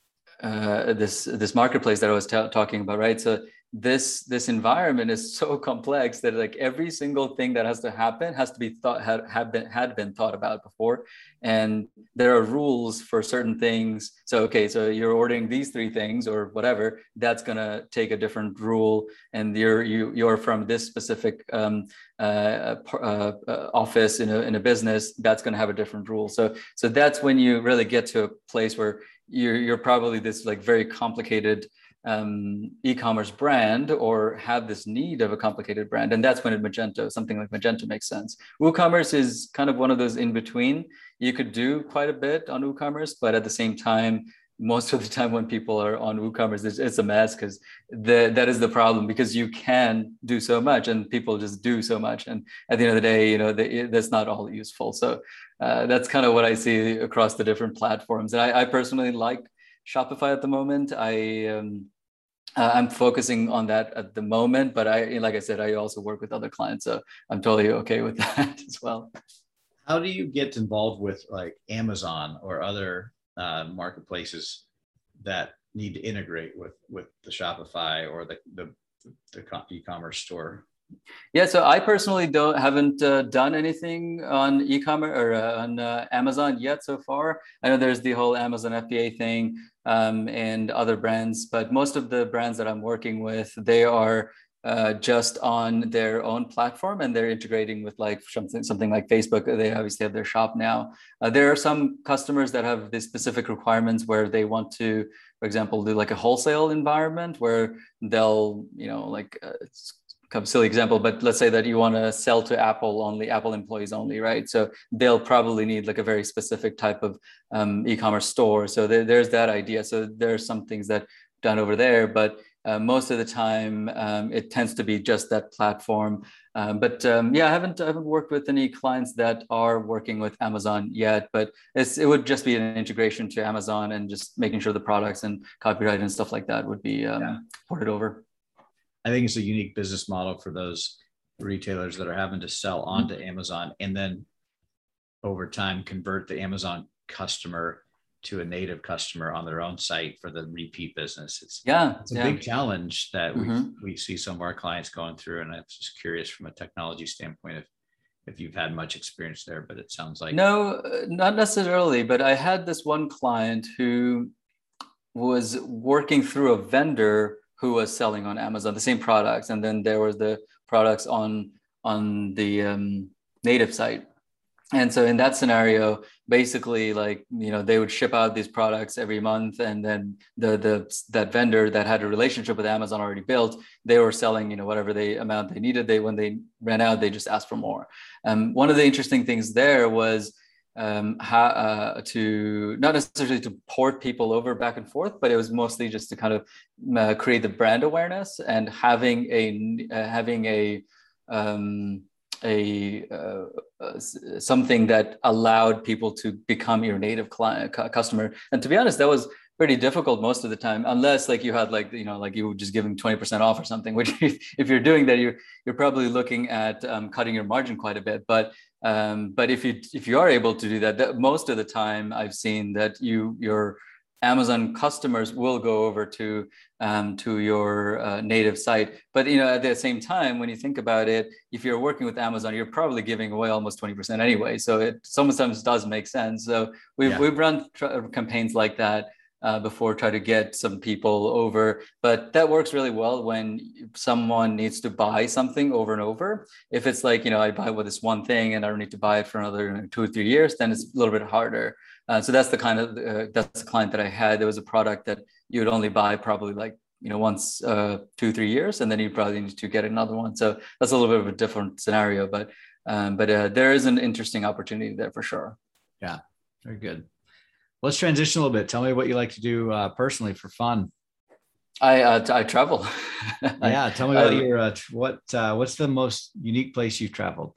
[SPEAKER 2] uh, this this marketplace that I was t- talking about, right? So this this environment is so complex that like every single thing that has to happen has to be thought had had been had been thought about before, and there are rules for certain things. So okay, so you're ordering these three things or whatever, that's gonna take a different rule, and you're you you're from this specific um, uh, uh, uh, office in a in a business, that's gonna have a different rule. So so that's when you really get to a place where you're you're probably this like very complicated um, e-commerce brand, or have this need of a complicated brand. And that's when at Magento, something like Magento makes sense. WooCommerce is kind of one of those in between. You could do quite a bit on WooCommerce, but at the same time, most of the time when people are on WooCommerce, it's, it's a mess, because that is the problem, because you can do so much and people just do so much. And at the end of the day, you know, they, that's not all useful. So uh, that's kind of what I see across the different platforms. And I, I personally like Shopify at the moment. I um, uh, I'm focusing on that at the moment, but I, like I said, I also work with other clients, so I'm totally okay with that as well.
[SPEAKER 1] How do you get involved with like Amazon or other uh, marketplaces that need to integrate with with the Shopify or the the, the e-commerce store?
[SPEAKER 2] Yeah, so I personally don't haven't uh, done anything on e-commerce or uh, on uh, Amazon yet so far. I know there's the whole Amazon F B A thing um, and other brands, but most of the brands that I'm working with, they are uh, just on their own platform, and they're integrating with like something something like Facebook. They obviously have their shop now. Uh, there are some customers that have these specific requirements where they want to, for example, do like a wholesale environment where they'll, you know, like uh, it's kind of silly example, but let's say that you want to sell to Apple only, Apple employees only, right? So they'll probably need like a very specific type of um, e-commerce store. So there, there's that idea. So there are some things that done over there, but uh, most of the time um, it tends to be just that platform. Um, but um, yeah, I haven't I haven't worked with any clients that are working with Amazon yet, but it's, it would just be an integration to Amazon and just making sure the products and copyright and stuff like that would be um, yeah. ported over.
[SPEAKER 1] I think it's a unique business model for those retailers that are having to sell onto mm-hmm. Amazon and then over time convert the Amazon customer to a native customer on their own site for the repeat business. It's,
[SPEAKER 2] yeah,
[SPEAKER 1] it's a
[SPEAKER 2] yeah.
[SPEAKER 1] big challenge that mm-hmm. we we see some of our clients going through. And I'm just curious from a technology standpoint if, if you've had much experience there, but it sounds like.
[SPEAKER 2] No, not necessarily, but I had this one client who was working through a vendor who was selling on Amazon, the same products. And then there was the products on, on the um, native site. And so in that scenario, basically like, you know, they would ship out these products every month. And then the, the, that vendor that had a relationship with Amazon already built, they were selling, you know, whatever the amount they needed. They, when they ran out, they just asked for more. Um, one of the interesting things there was um how uh, to not necessarily to port people over back and forth, but it was mostly just to kind of uh, create the brand awareness and having a uh, having a um a uh, uh, something that allowed people to become your native client customer. And to be honest, that was pretty difficult most of the time, unless like you had like, you know, like you were just giving twenty percent off or something, which if you're doing that, you're, you're probably looking at um, cutting your margin quite a bit. But um, but if you if you are able to do that, that, most of the time I've seen that you your Amazon customers will go over to um, to your uh, native site. But you know, at the same time, when you think about it, if you're working with Amazon, you're probably giving away almost twenty percent anyway. So it sometimes does make sense. So we've yeah. we've run tra- campaigns like that uh, before, try to get some people over. But that works really well when someone needs to buy something over and over. If it's like, you know, I buy with this one thing and I don't need to buy it for another you know, two or three years, then it's a little bit harder. Uh, so that's the kind of, uh, that's the client that I had. There was a product that you would only buy probably like, you know, once, uh, two, three years, and then you probably need to get another one. So that's a little bit of a different scenario, but, um, but uh, there is an interesting opportunity there for sure.
[SPEAKER 1] Yeah, very good. Let's transition a little bit. Tell me what you like to do uh, personally for fun.
[SPEAKER 2] I uh, I travel.
[SPEAKER 1] Yeah, tell me
[SPEAKER 2] I,
[SPEAKER 1] about
[SPEAKER 2] I,
[SPEAKER 1] your uh, what uh, what's the most unique place you've traveled?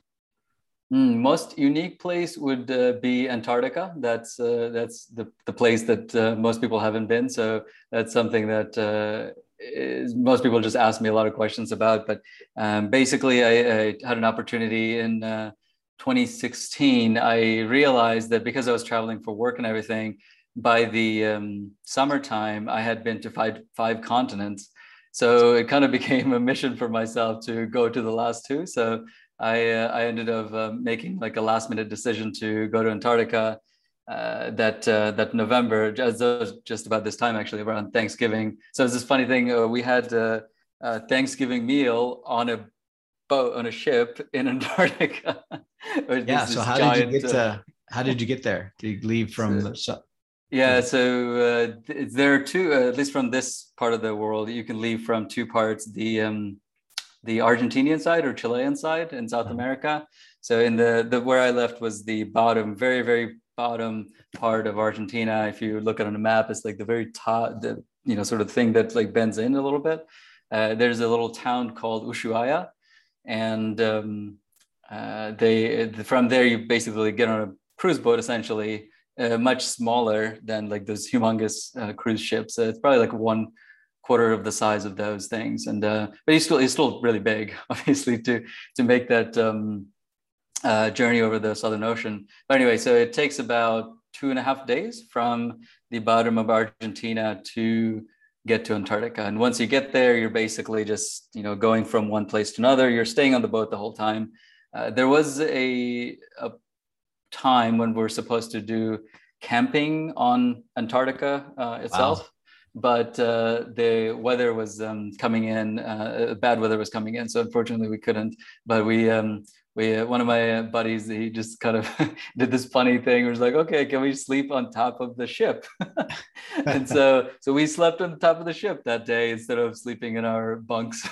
[SPEAKER 2] Mm, most unique place would uh, be Antarctica. That's uh, that's the, the place that uh, most people haven't been. So that's something that uh, is, most people just ask me a lot of questions about. But um, basically, I, I had an opportunity in uh, twenty sixteen. I realized that because I was traveling for work and everything, by the um, summertime, I had been to five five continents. So it kind of became a mission for myself to go to the last two. So I uh, I ended up uh, making like a last minute decision to go to Antarctica uh, that uh, that November, just, just about this time actually, around Thanksgiving. So it's this funny thing. Uh, we had uh, a Thanksgiving meal on a boat on a ship in Antarctica.
[SPEAKER 1] Yeah.
[SPEAKER 2] There's
[SPEAKER 1] So
[SPEAKER 2] this
[SPEAKER 1] how did you
[SPEAKER 2] giant.
[SPEAKER 1] get
[SPEAKER 2] Uh,
[SPEAKER 1] to how did you get there? Did you leave from
[SPEAKER 2] so,
[SPEAKER 1] the su-
[SPEAKER 2] yeah,
[SPEAKER 1] the
[SPEAKER 2] so uh, there are two, uh, at least from this part of the world, you can leave from two parts. The um, the Argentinian side or Chilean side in South America. So in the, the where I left was the bottom, very, very bottom part of Argentina. If you look at on a map, it's like the very top, the you know, sort of thing that like bends in a little bit. Uh, there's a little town called Ushuaia. And um, uh, they from there you basically get on a cruise boat essentially, uh, much smaller than like those humongous uh, cruise ships. Uh, it's probably like one quarter of the size of those things, and uh, but he's still he's still really big, obviously, to to make that um, uh, journey over the Southern Ocean. But anyway, so it takes about two and a half days from the bottom of Argentina to get to Antarctica. And once you get there, you're basically just you know going from one place to another. You're staying on the boat the whole time. Uh, there was a, a time when we're supposed to do camping on Antarctica uh,
[SPEAKER 1] wow?
[SPEAKER 2] itself, but uh, the weather was um, coming in, uh, bad weather was coming in, so unfortunately we couldn't. But we, um, we, uh, one of my buddies, he just kind of did this funny thing. It was like, okay, can we sleep on top of the ship? And so, so we slept on the top of the ship that day instead of sleeping in our bunks.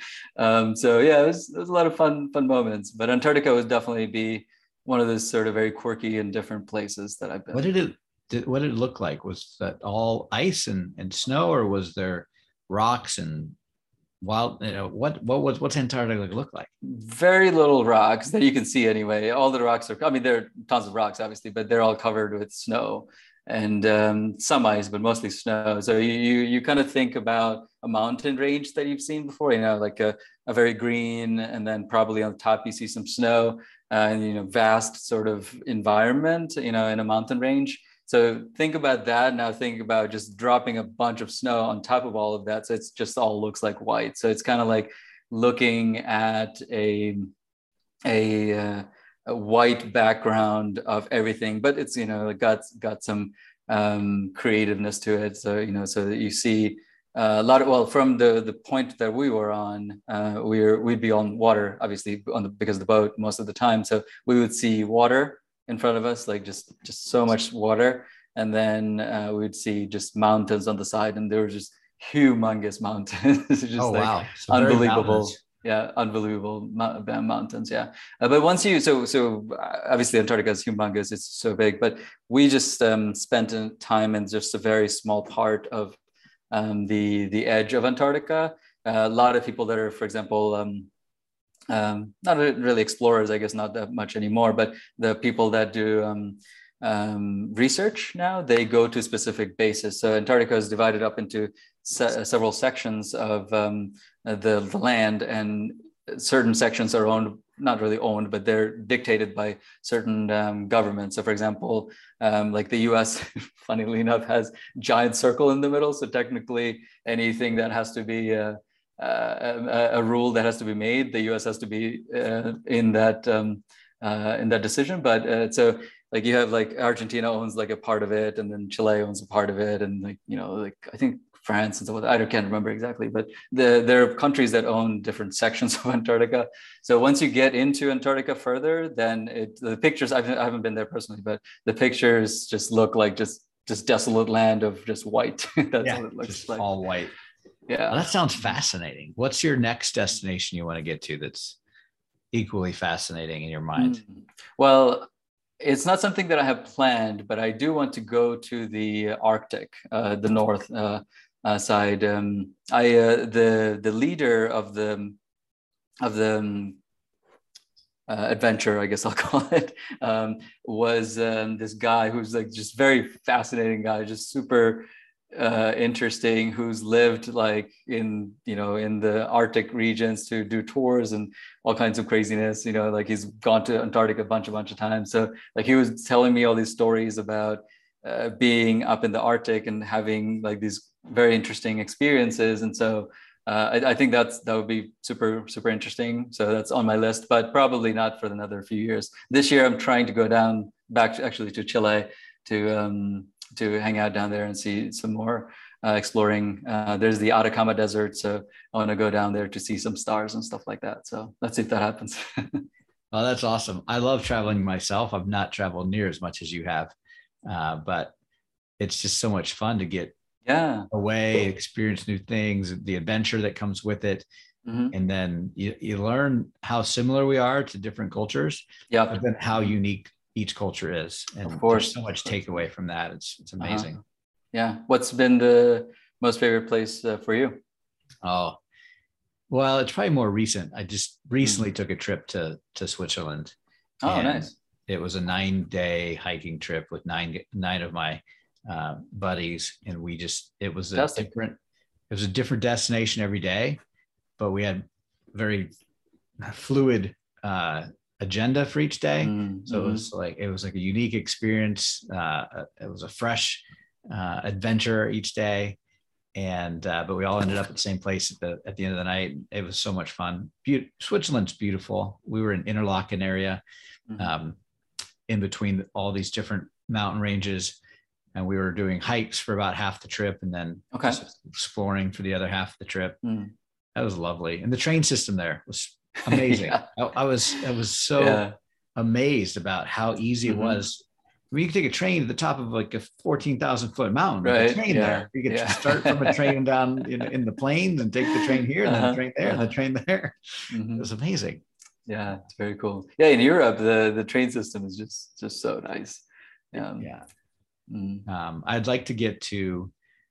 [SPEAKER 2] um, so yeah, it was, it was a lot of fun, fun moments. But Antarctica would definitely be one of those sort of very quirky and different places that I've
[SPEAKER 1] What
[SPEAKER 2] been.
[SPEAKER 1] did it did, what did it look like? Was that all ice and, and snow, or was there rocks and wild? You know, what what was what's Antarctica look like?
[SPEAKER 2] Very little rocks that you can see anyway. All the rocks are, I mean, there are tons of rocks, obviously, but they're all covered with snow and um, some ice, but mostly snow. So you, you, you kind of think about a mountain range that you've seen before, you know, like a, a very green, and then probably on top you see some snow uh, and, you know, vast sort of environment, you know, in a mountain range. So think about that. Now think about just dropping a bunch of snow on top of all of that. So it's just all looks like white. So it's kind of like looking at a a, uh, a white background of everything, but it's you know got got some um, creativeness to it. So you know, so that you see uh, a lot of well from the the point that we were on, uh, we were we'd be on water, obviously on the because of the boat most of the time. So we would see water in front of us, like just just so much water, and then uh, we'd see just mountains on the side, and there were just humongous mountains,
[SPEAKER 1] Oh
[SPEAKER 2] just like
[SPEAKER 1] wow, so very
[SPEAKER 2] unbelievable.
[SPEAKER 1] mountainous.
[SPEAKER 2] Yeah, unbelievable mountains. Yeah, uh, but once you so so uh, obviously Antarctica is humongous. It's so big, but we just um, spent time in just a very small part of um, the the edge of Antarctica. Uh, a lot of people that are, for example, um, um, not really explorers, I guess, not that much anymore, but the people that do um, um, research now, they go to specific bases. So Antarctica is divided up into se- several sections of um, the, the land, and certain sections are owned, not really owned, but they're dictated by certain um, governments. So for example, um, like the U S, funnily enough, has giant circle in the middle. So technically anything that has to be uh, uh, a, a rule that has to be made, the U S has to be uh, in that um, uh, in that decision. But uh, so like you have like Argentina owns like a part of it, and then Chile owns a part of it, and like you know like I think France and so on. I can't remember exactly, but the, there are countries that own different sections of Antarctica. So once you get into Antarctica further, then it, the pictures, I've, I haven't been there personally, but the pictures just look like just just desolate land of just white. That's
[SPEAKER 1] Yeah,
[SPEAKER 2] what it looks
[SPEAKER 1] just
[SPEAKER 2] like.
[SPEAKER 1] all white.
[SPEAKER 2] Yeah.
[SPEAKER 1] Well, that sounds fascinating. What's your next destination you want to get to that's equally fascinating in your mind?
[SPEAKER 2] Mm. Well, it's not something that I have planned, but I do want to go to the Arctic, uh, the North, uh, uh, side, um, I uh, the the leader of the of the um, uh, adventure, I guess I'll call it, um, was um, this guy who's like just very fascinating guy, just super uh, interesting, who's lived like in, you know, in the Arctic regions to do tours and all kinds of craziness, you know, like he's gone to Antarctica a bunch, a bunch of times. So like he was telling me all these stories about uh, being up in the Arctic and having like these very interesting experiences. And so Uh, I, I think that's that would be super, super interesting. So that's on my list, but probably not for another few years. This year, I'm trying to go down back to, actually to Chile to um, to hang out down there and see some more uh, exploring. Uh, there's the Atacama Desert, so I want to go down there to see some stars and stuff like that. So let's see if that happens.
[SPEAKER 1] Oh, that's awesome. I love traveling myself. I've not traveled near as much as you have, uh, but it's just so much fun to get
[SPEAKER 2] Yeah.
[SPEAKER 1] away, experience new things, the adventure that comes with it. Mm-hmm. And then you, you learn how similar we are to different cultures,
[SPEAKER 2] yeah,
[SPEAKER 1] but then how unique each culture is. And
[SPEAKER 2] of course,
[SPEAKER 1] there's so much takeaway from that. It's it's amazing.
[SPEAKER 2] Uh-huh. Yeah. What's been the most favorite place uh, for you?
[SPEAKER 1] Oh, well, it's probably more recent. I just recently mm-hmm. took a trip to, to Switzerland.
[SPEAKER 2] Oh, nice.
[SPEAKER 1] It was a nine day hiking trip with nine, nine of my uh, buddies. And we just, it was a Fantastic. different, it was a different destination every day, but we had very fluid uh, agenda for each day. Mm-hmm. So it was like, it was like a unique experience. Uh, it was a fresh uh, adventure each day. And, uh, but we all ended up at the same place at the, at the end of the night. It was so much fun. Be- Switzerland's beautiful. We were in Interlaken area, mm-hmm. um, in between all these different mountain ranges. And we were doing hikes for about half the trip and then
[SPEAKER 2] okay.
[SPEAKER 1] exploring for the other half of the trip. Mm. That was lovely. And the train system there was amazing. yeah. I, I was, I was so yeah. amazed about how easy mm-hmm. it was. I mean, you can take a train to the top of like a fourteen thousand foot mountain,
[SPEAKER 2] right?
[SPEAKER 1] A train
[SPEAKER 2] yeah.
[SPEAKER 1] there. You can
[SPEAKER 2] yeah.
[SPEAKER 1] start from a train down in, in the plains and take the train here and uh-huh. then the train there uh-huh. and the train there. Mm-hmm. It was amazing.
[SPEAKER 2] Yeah, it's very cool. Yeah, in Europe, the, the train system is just, just so nice.
[SPEAKER 1] Um, yeah. Mm-hmm. Um, I'd like to get to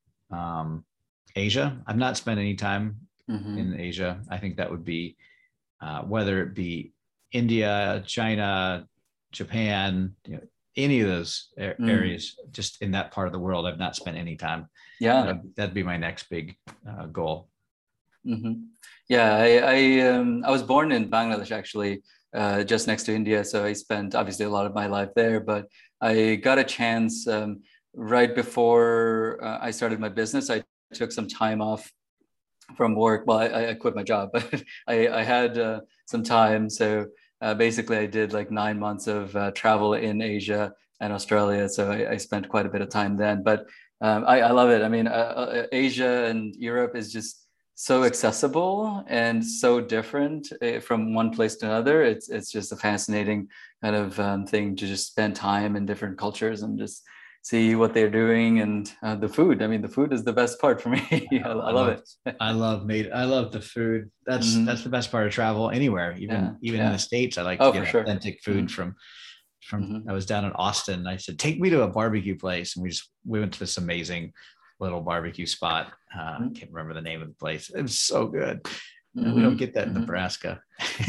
[SPEAKER 1] um, Asia. I've not spent any time mm-hmm. in Asia. I think that would be, uh, whether it be India, China, Japan, you know, any of those areas, mm. just in that part of the world, I've not spent any time.
[SPEAKER 2] Yeah,
[SPEAKER 1] that'd, that'd be my next big uh, goal.
[SPEAKER 2] Mm-hmm. Yeah, I I, um, I was born in Bangladesh, actually, uh, just next to India. So I spent obviously a lot of my life there. But I got a chance um, right before uh, I started my business. I took some time off from work. Well, I, I quit my job, but I, I had uh, some time. So. Uh, basically, I did like nine months of uh, travel in Asia and Australia. So I, I spent quite a bit of time then. But um, I, I love it. I mean, uh, uh, Asia and Europe is just so accessible and so different uh, from one place to another. It's it's just a fascinating kind of um, thing to just spend time in different cultures and just see what they're doing, and uh, the food. I mean, the food is the best part for me. I, I, I love it.
[SPEAKER 1] I love made. I love the food. That's mm-hmm. that's the best part of travel anywhere. Even yeah, even yeah. in the States, I like to oh, get authentic sure. food mm-hmm. from from. Mm-hmm. I was down in Austin. And I said, "Take me to a barbecue place," and we just we went to this amazing little barbecue spot. Uh, mm-hmm. I can't remember the name of the place. It was so good. Mm-hmm. We don't get that in mm-hmm. Nebraska.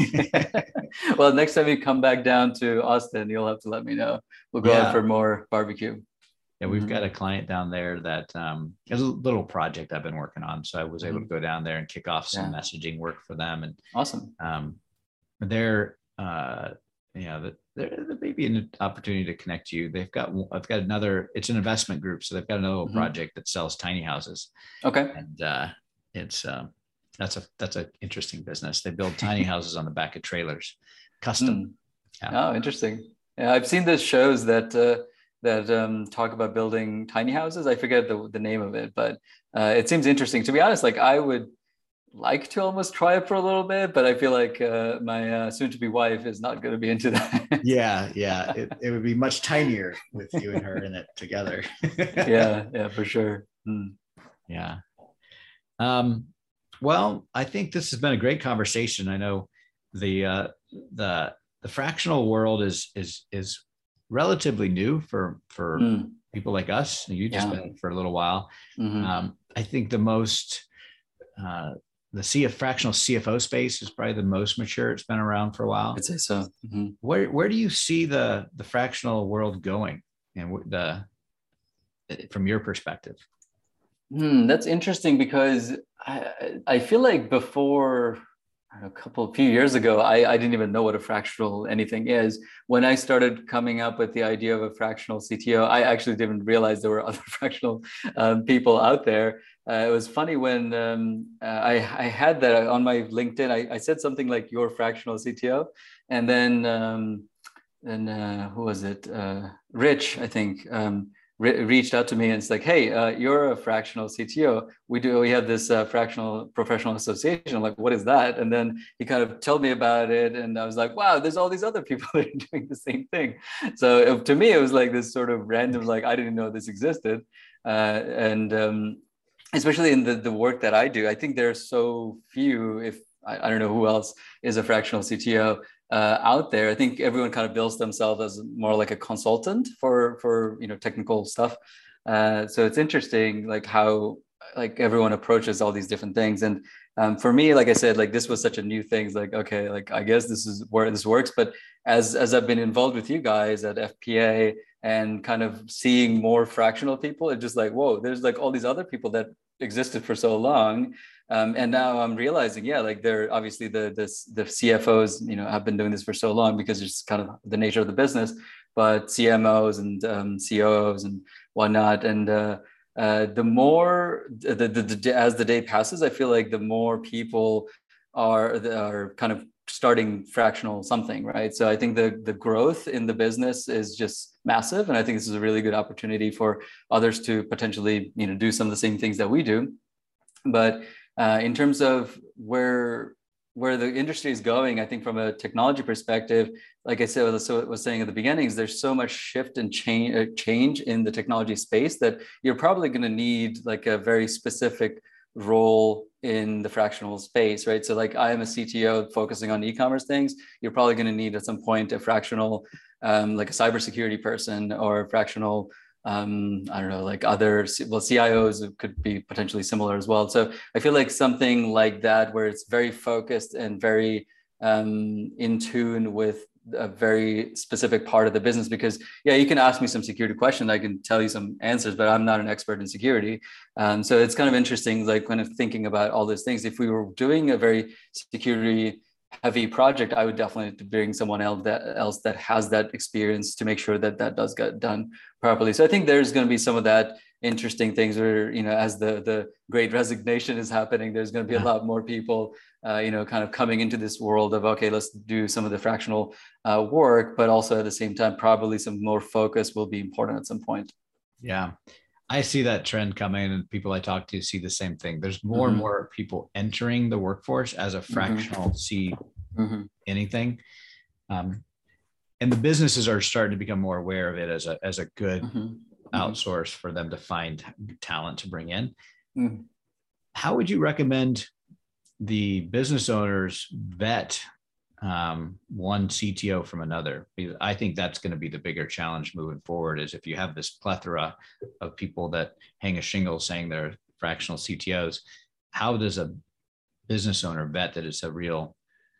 [SPEAKER 2] Well, next time you come back down to Austin, you'll have to let me know. We'll go yeah. out for more barbecue.
[SPEAKER 1] Yeah, we've mm-hmm. got a client down there that um, is a little project I've been working on. So I was able mm-hmm. to go down there and kick off some yeah. messaging work for them. And
[SPEAKER 2] awesome.
[SPEAKER 1] Um, they're, uh, you know, there, there may be an opportunity to connect you. They've got, I've got another, it's an investment group. So they've got another mm-hmm. project that sells tiny houses.
[SPEAKER 2] Okay.
[SPEAKER 1] And uh, it's, um, that's a, that's an interesting business. They build tiny houses on the back of trailers, custom.
[SPEAKER 2] Mm. Yeah. Oh, interesting. Yeah. I've seen those shows that, uh, that um, talk about building tiny houses. I forget the, the name of it, but uh, it seems interesting. To be honest, like I would like to almost try it for a little bit, but I feel like uh, my uh, soon-to-be wife is not going to be into that.
[SPEAKER 1] yeah, yeah. It, it would be much tinier with you and her in it together.
[SPEAKER 2] yeah, yeah, for sure. Hmm.
[SPEAKER 1] Yeah. Um, well, I think this has been a great conversation. I know the uh, the the fractional world is is is relatively new for for mm. people like us. You've just yeah. been for a little while. Mm-hmm. Um, I think the most, uh, the C F, fractional C F O space is probably the most mature. It's been around for a while.
[SPEAKER 2] I'd say so. Mm-hmm.
[SPEAKER 1] Where where do you see the the fractional world going, and the from your perspective?
[SPEAKER 2] Hmm, that's interesting because I I feel like before, I don't know, a couple, a few years ago, I, I didn't even know what a fractional anything is. When I started coming up with the idea of a fractional C T O, I actually didn't realize there were other fractional um, people out there. Uh, it was funny when um, uh, I, I had that on my LinkedIn. I, I said something like "your fractional C T O," and then um, then uh, who was it? Uh, Rich, I think. Um, re- reached out to me and it's like, hey, uh, you're a fractional C T O. We do, we have this uh, fractional professional association. I'm like, what is that? And then he kind of told me about it. And I was like, wow, there's all these other people that are doing the same thing. So it, to me, it was like this sort of random, like, I didn't know this existed. Uh, and um, especially in the, the work that I do, I think there are so few, if I, I don't know who else is a fractional C T O uh, out there. I think everyone kind of bills themselves as more like a consultant for, for, you know, technical stuff. Uh, so it's interesting, like how, like everyone approaches all these different things. And um, for me, like I said, like this was such a new thing. It's like, okay, like, I guess this is where this works. But as, as I've been involved with you guys at F P A and kind of seeing more fractional people, it's just like, whoa, there's like all these other people that existed for so long. Um, and now I'm realizing, yeah, like they're obviously the, the, the C F Os, you know, have been doing this for so long because it's kind of the nature of the business, but C M Os and um, C O Os and whatnot. And uh, uh, the more, the, the, the, as the day passes, I feel like the more people are, are kind of starting fractional something, right? So I think the, the growth in the business is just massive. And I think this is a really good opportunity for others to potentially, you know, do some of the same things that we do. But uh, in terms of where, where the industry is going, I think from a technology perspective, like I said, so was saying at the beginnings, there's so much shift and change, uh, change in the technology space that you're probably going to need like a very specific role in the fractional space, right? So like I am a C T O focusing on e-commerce things. You're probably going to need at some point a fractional, um, like a cybersecurity person or a fractional, um, I don't know, like other, well, C I Os could be potentially similar as well. So I feel like something like that, where it's very focused and very um, in tune with a very specific part of the business. Because yeah, you can ask me some security questions, I can tell you some answers, but I'm not an expert in security. Um, so it's kind of interesting, like kind of thinking about all those things. If we were doing a very security heavy project, I would definitely bring someone else that else that has that experience to make sure that that does get done properly. So I think there's going to be some of that interesting things where, you know, as the the great resignation is happening, there's going to be a lot more people, uh, you know, kind of coming into this world of, okay, let's do some of the fractional uh, work, but also at the same time, probably some more focus will be important at some point.
[SPEAKER 1] Yeah. I see that trend coming, and people I talk to see the same thing. There's more mm-hmm. and more people entering the workforce as a fractional mm-hmm. C mm-hmm. anything. Um, and the businesses are starting to become more aware of it as a, as a good mm-hmm. outsource for them to find talent to bring in. Mm-hmm. How would you recommend the business owners vet um, one C T O from another? Because I think that's going to be the bigger challenge moving forward, is if you have this plethora of people that hang a shingle saying they're fractional C T Os, how does a business owner vet that it's a real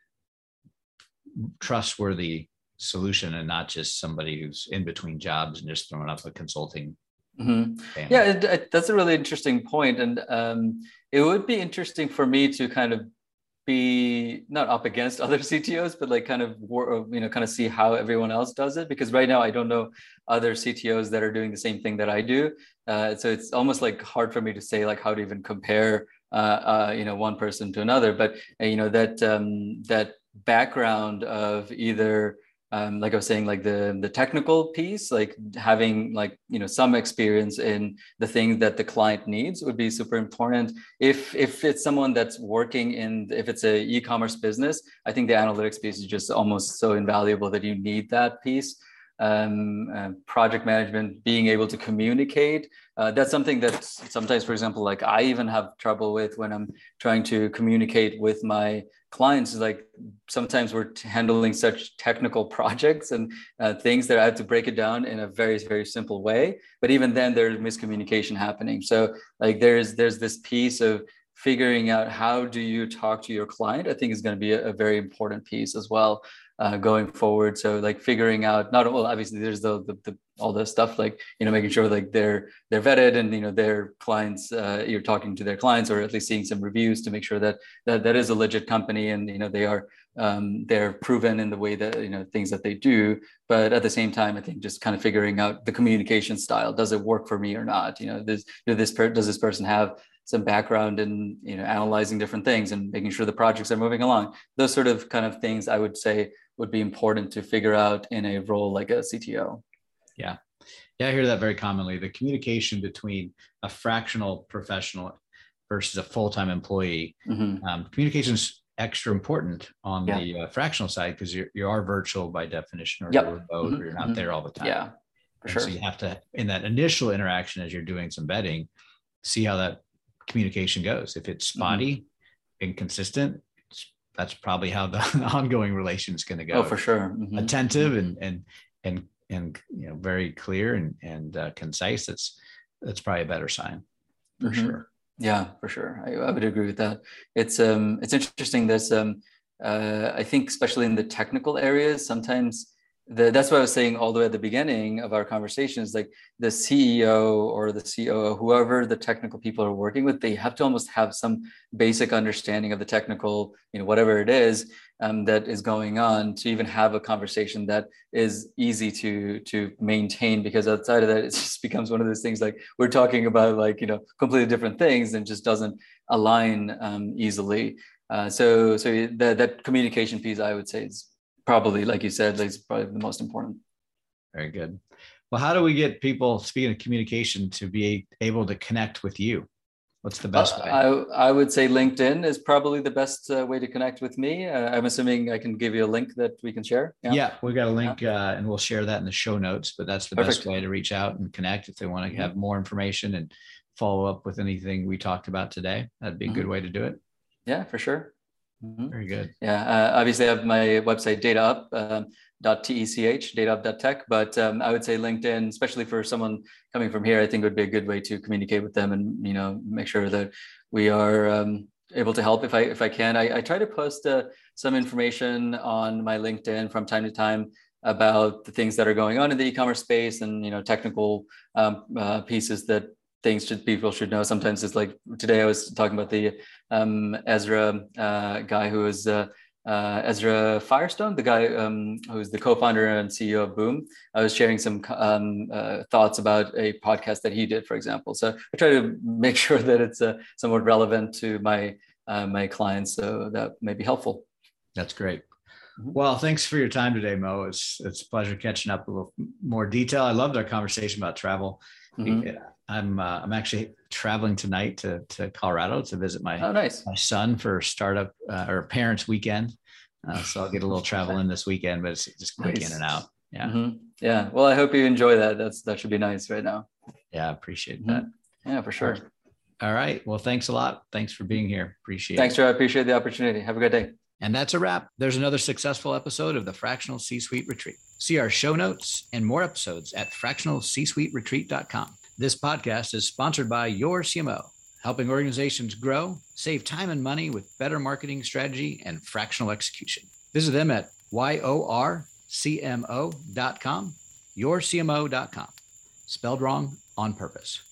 [SPEAKER 1] trustworthy solution and not just somebody who's in between jobs and just throwing up a consulting?
[SPEAKER 2] Mm-hmm. Yeah, it, it, that's a really interesting point. And um, it would be interesting for me to kind of be not up against other C T Os, but like kind of, you know, kind of see how everyone else does it. Because right now I don't know other C T Os that are doing the same thing that I do. Uh, so it's almost like hard for me to say like how to even compare, uh, uh, you know, one person to another. But, uh, you know, that um, that background of either, um, like I was saying, like the, the technical piece, like having like, you know, some experience in the thing that the client needs would be super important. If, if it's someone that's working in, if it's a e-commerce business, I think the analytics piece is just almost so invaluable that you need that piece. um, uh, project management, being able to communicate. Uh, that's something that sometimes, for example, like I even have trouble with when I'm trying to communicate with my clients. Like sometimes we're handling such technical projects and uh, things that I have to break it down in a very, very simple way. But even then there's miscommunication happening. So like there's there's this piece of figuring out how do you talk to your client, I think is going to be a, a very important piece as well. Uh, going forward, so like figuring out not well, obviously there's the, the, the all the stuff like you know making sure like they're they're vetted and you know their clients, uh, you're talking to their clients or at least seeing some reviews to make sure that that, that is a legit company and you know they are um, they're proven in the way that you know things that they do. But at the same time, I think just kind of figuring out the communication style. Does it work for me or not? You know, does this per, does this person have some background in you know analyzing different things and making sure the projects are moving along? Those sort of kind of things I would say would be important to figure out in a role like a C T O.
[SPEAKER 1] Yeah. Yeah, I hear that very commonly. The communication between a fractional professional versus a full-time employee. Mm-hmm. Um, communication is extra important on yeah. the uh, fractional side because you you are virtual by definition, or yep. you're remote, mm-hmm. or you're not mm-hmm. there all the time.
[SPEAKER 2] Yeah, for
[SPEAKER 1] and
[SPEAKER 2] sure.
[SPEAKER 1] So you have to, in that initial interaction as you're doing some vetting, see how that communication goes. If it's spotty, mm-hmm. inconsistent, that's probably how the ongoing relation is going to go.
[SPEAKER 2] Oh, for sure. Mm-hmm.
[SPEAKER 1] Attentive and and and and you know very clear and and uh, concise. That's that's probably a better sign, for mm-hmm. sure.
[SPEAKER 2] Yeah, for sure. I, I would agree with that. It's um it's interesting. There's um uh, I think especially in the technical areas, sometimes the, that's what I was saying all the way at the beginning of our conversations, like the C E O or the C O O, whoever the technical people are working with, they have to almost have some basic understanding of the technical, you know, whatever it is um, that is going on to even have a conversation that is easy to, to maintain, because outside of that, it just becomes one of those things like we're talking about like, you know, completely different things and just doesn't align um, easily. Uh, so, so that, that communication piece, I would say, is probably, like you said, is probably the most important.
[SPEAKER 1] Very good. Well, how do we get people, speaking of communication, to be able to connect with you? What's the best
[SPEAKER 2] uh,
[SPEAKER 1] way?
[SPEAKER 2] I, I would say LinkedIn is probably the best uh, way to connect with me. Uh, I'm assuming I can give you a link that we can share.
[SPEAKER 1] Yeah, yeah we got a link yeah. uh, and we'll share that in the show notes, but that's the Perfect. Best way to reach out and connect if they want to mm-hmm. have more information and follow up with anything we talked about today. That'd be a mm-hmm. good way to do it.
[SPEAKER 2] Yeah, for sure.
[SPEAKER 1] Mm-hmm. Very good.
[SPEAKER 2] Yeah, uh, obviously I have my website dataup dot tech, dataup dot tech, but um, I would say LinkedIn, especially for someone coming from here, I think would be a good way to communicate with them and you know make sure that we are um, able to help if I if I can. I, I try to post uh, some information on my LinkedIn from time to time about the things that are going on in the e-commerce space and you know technical um, uh, pieces that things should people should know. Sometimes it's like today I was talking about the um, Ezra uh, guy who is uh, uh, Ezra Firestone, the guy um, who's the co-founder and C E O of Boom. I was sharing some um, uh, thoughts about a podcast that he did, for example. So I try to make sure that it's uh, somewhat relevant to my uh, my clients, so that may be helpful.
[SPEAKER 1] That's great. Well, thanks for your time today, Mo. It's it's a pleasure catching up with a little more detail. I loved our conversation about travel. Mm-hmm. I'm uh, I'm actually traveling tonight to to Colorado to visit my
[SPEAKER 2] oh, nice.
[SPEAKER 1] my son for startup uh, or parents weekend. Uh, so I'll get a little travel in this weekend, but it's just quick nice. In and out. Yeah,
[SPEAKER 2] mm-hmm. yeah. Well, I hope you enjoy that. That's that should be nice right now.
[SPEAKER 1] Yeah, I appreciate
[SPEAKER 2] mm-hmm.
[SPEAKER 1] that.
[SPEAKER 2] Yeah, for sure.
[SPEAKER 1] All right. Well, thanks a lot. Thanks for being here. Appreciate
[SPEAKER 2] thanks,
[SPEAKER 1] it.
[SPEAKER 2] Thanks, Joe. I appreciate the opportunity. Have a good day.
[SPEAKER 1] And that's a wrap. There's another successful episode of the Fractional C-Suite Retreat. See our show notes and more episodes at fractional c suite retreat dot com. This podcast is sponsored by Your C M O, helping organizations grow, save time and money with better marketing strategy and fractional execution. Visit them at Y O R C M O dot com, your C M O dot com. Spelled wrong on purpose.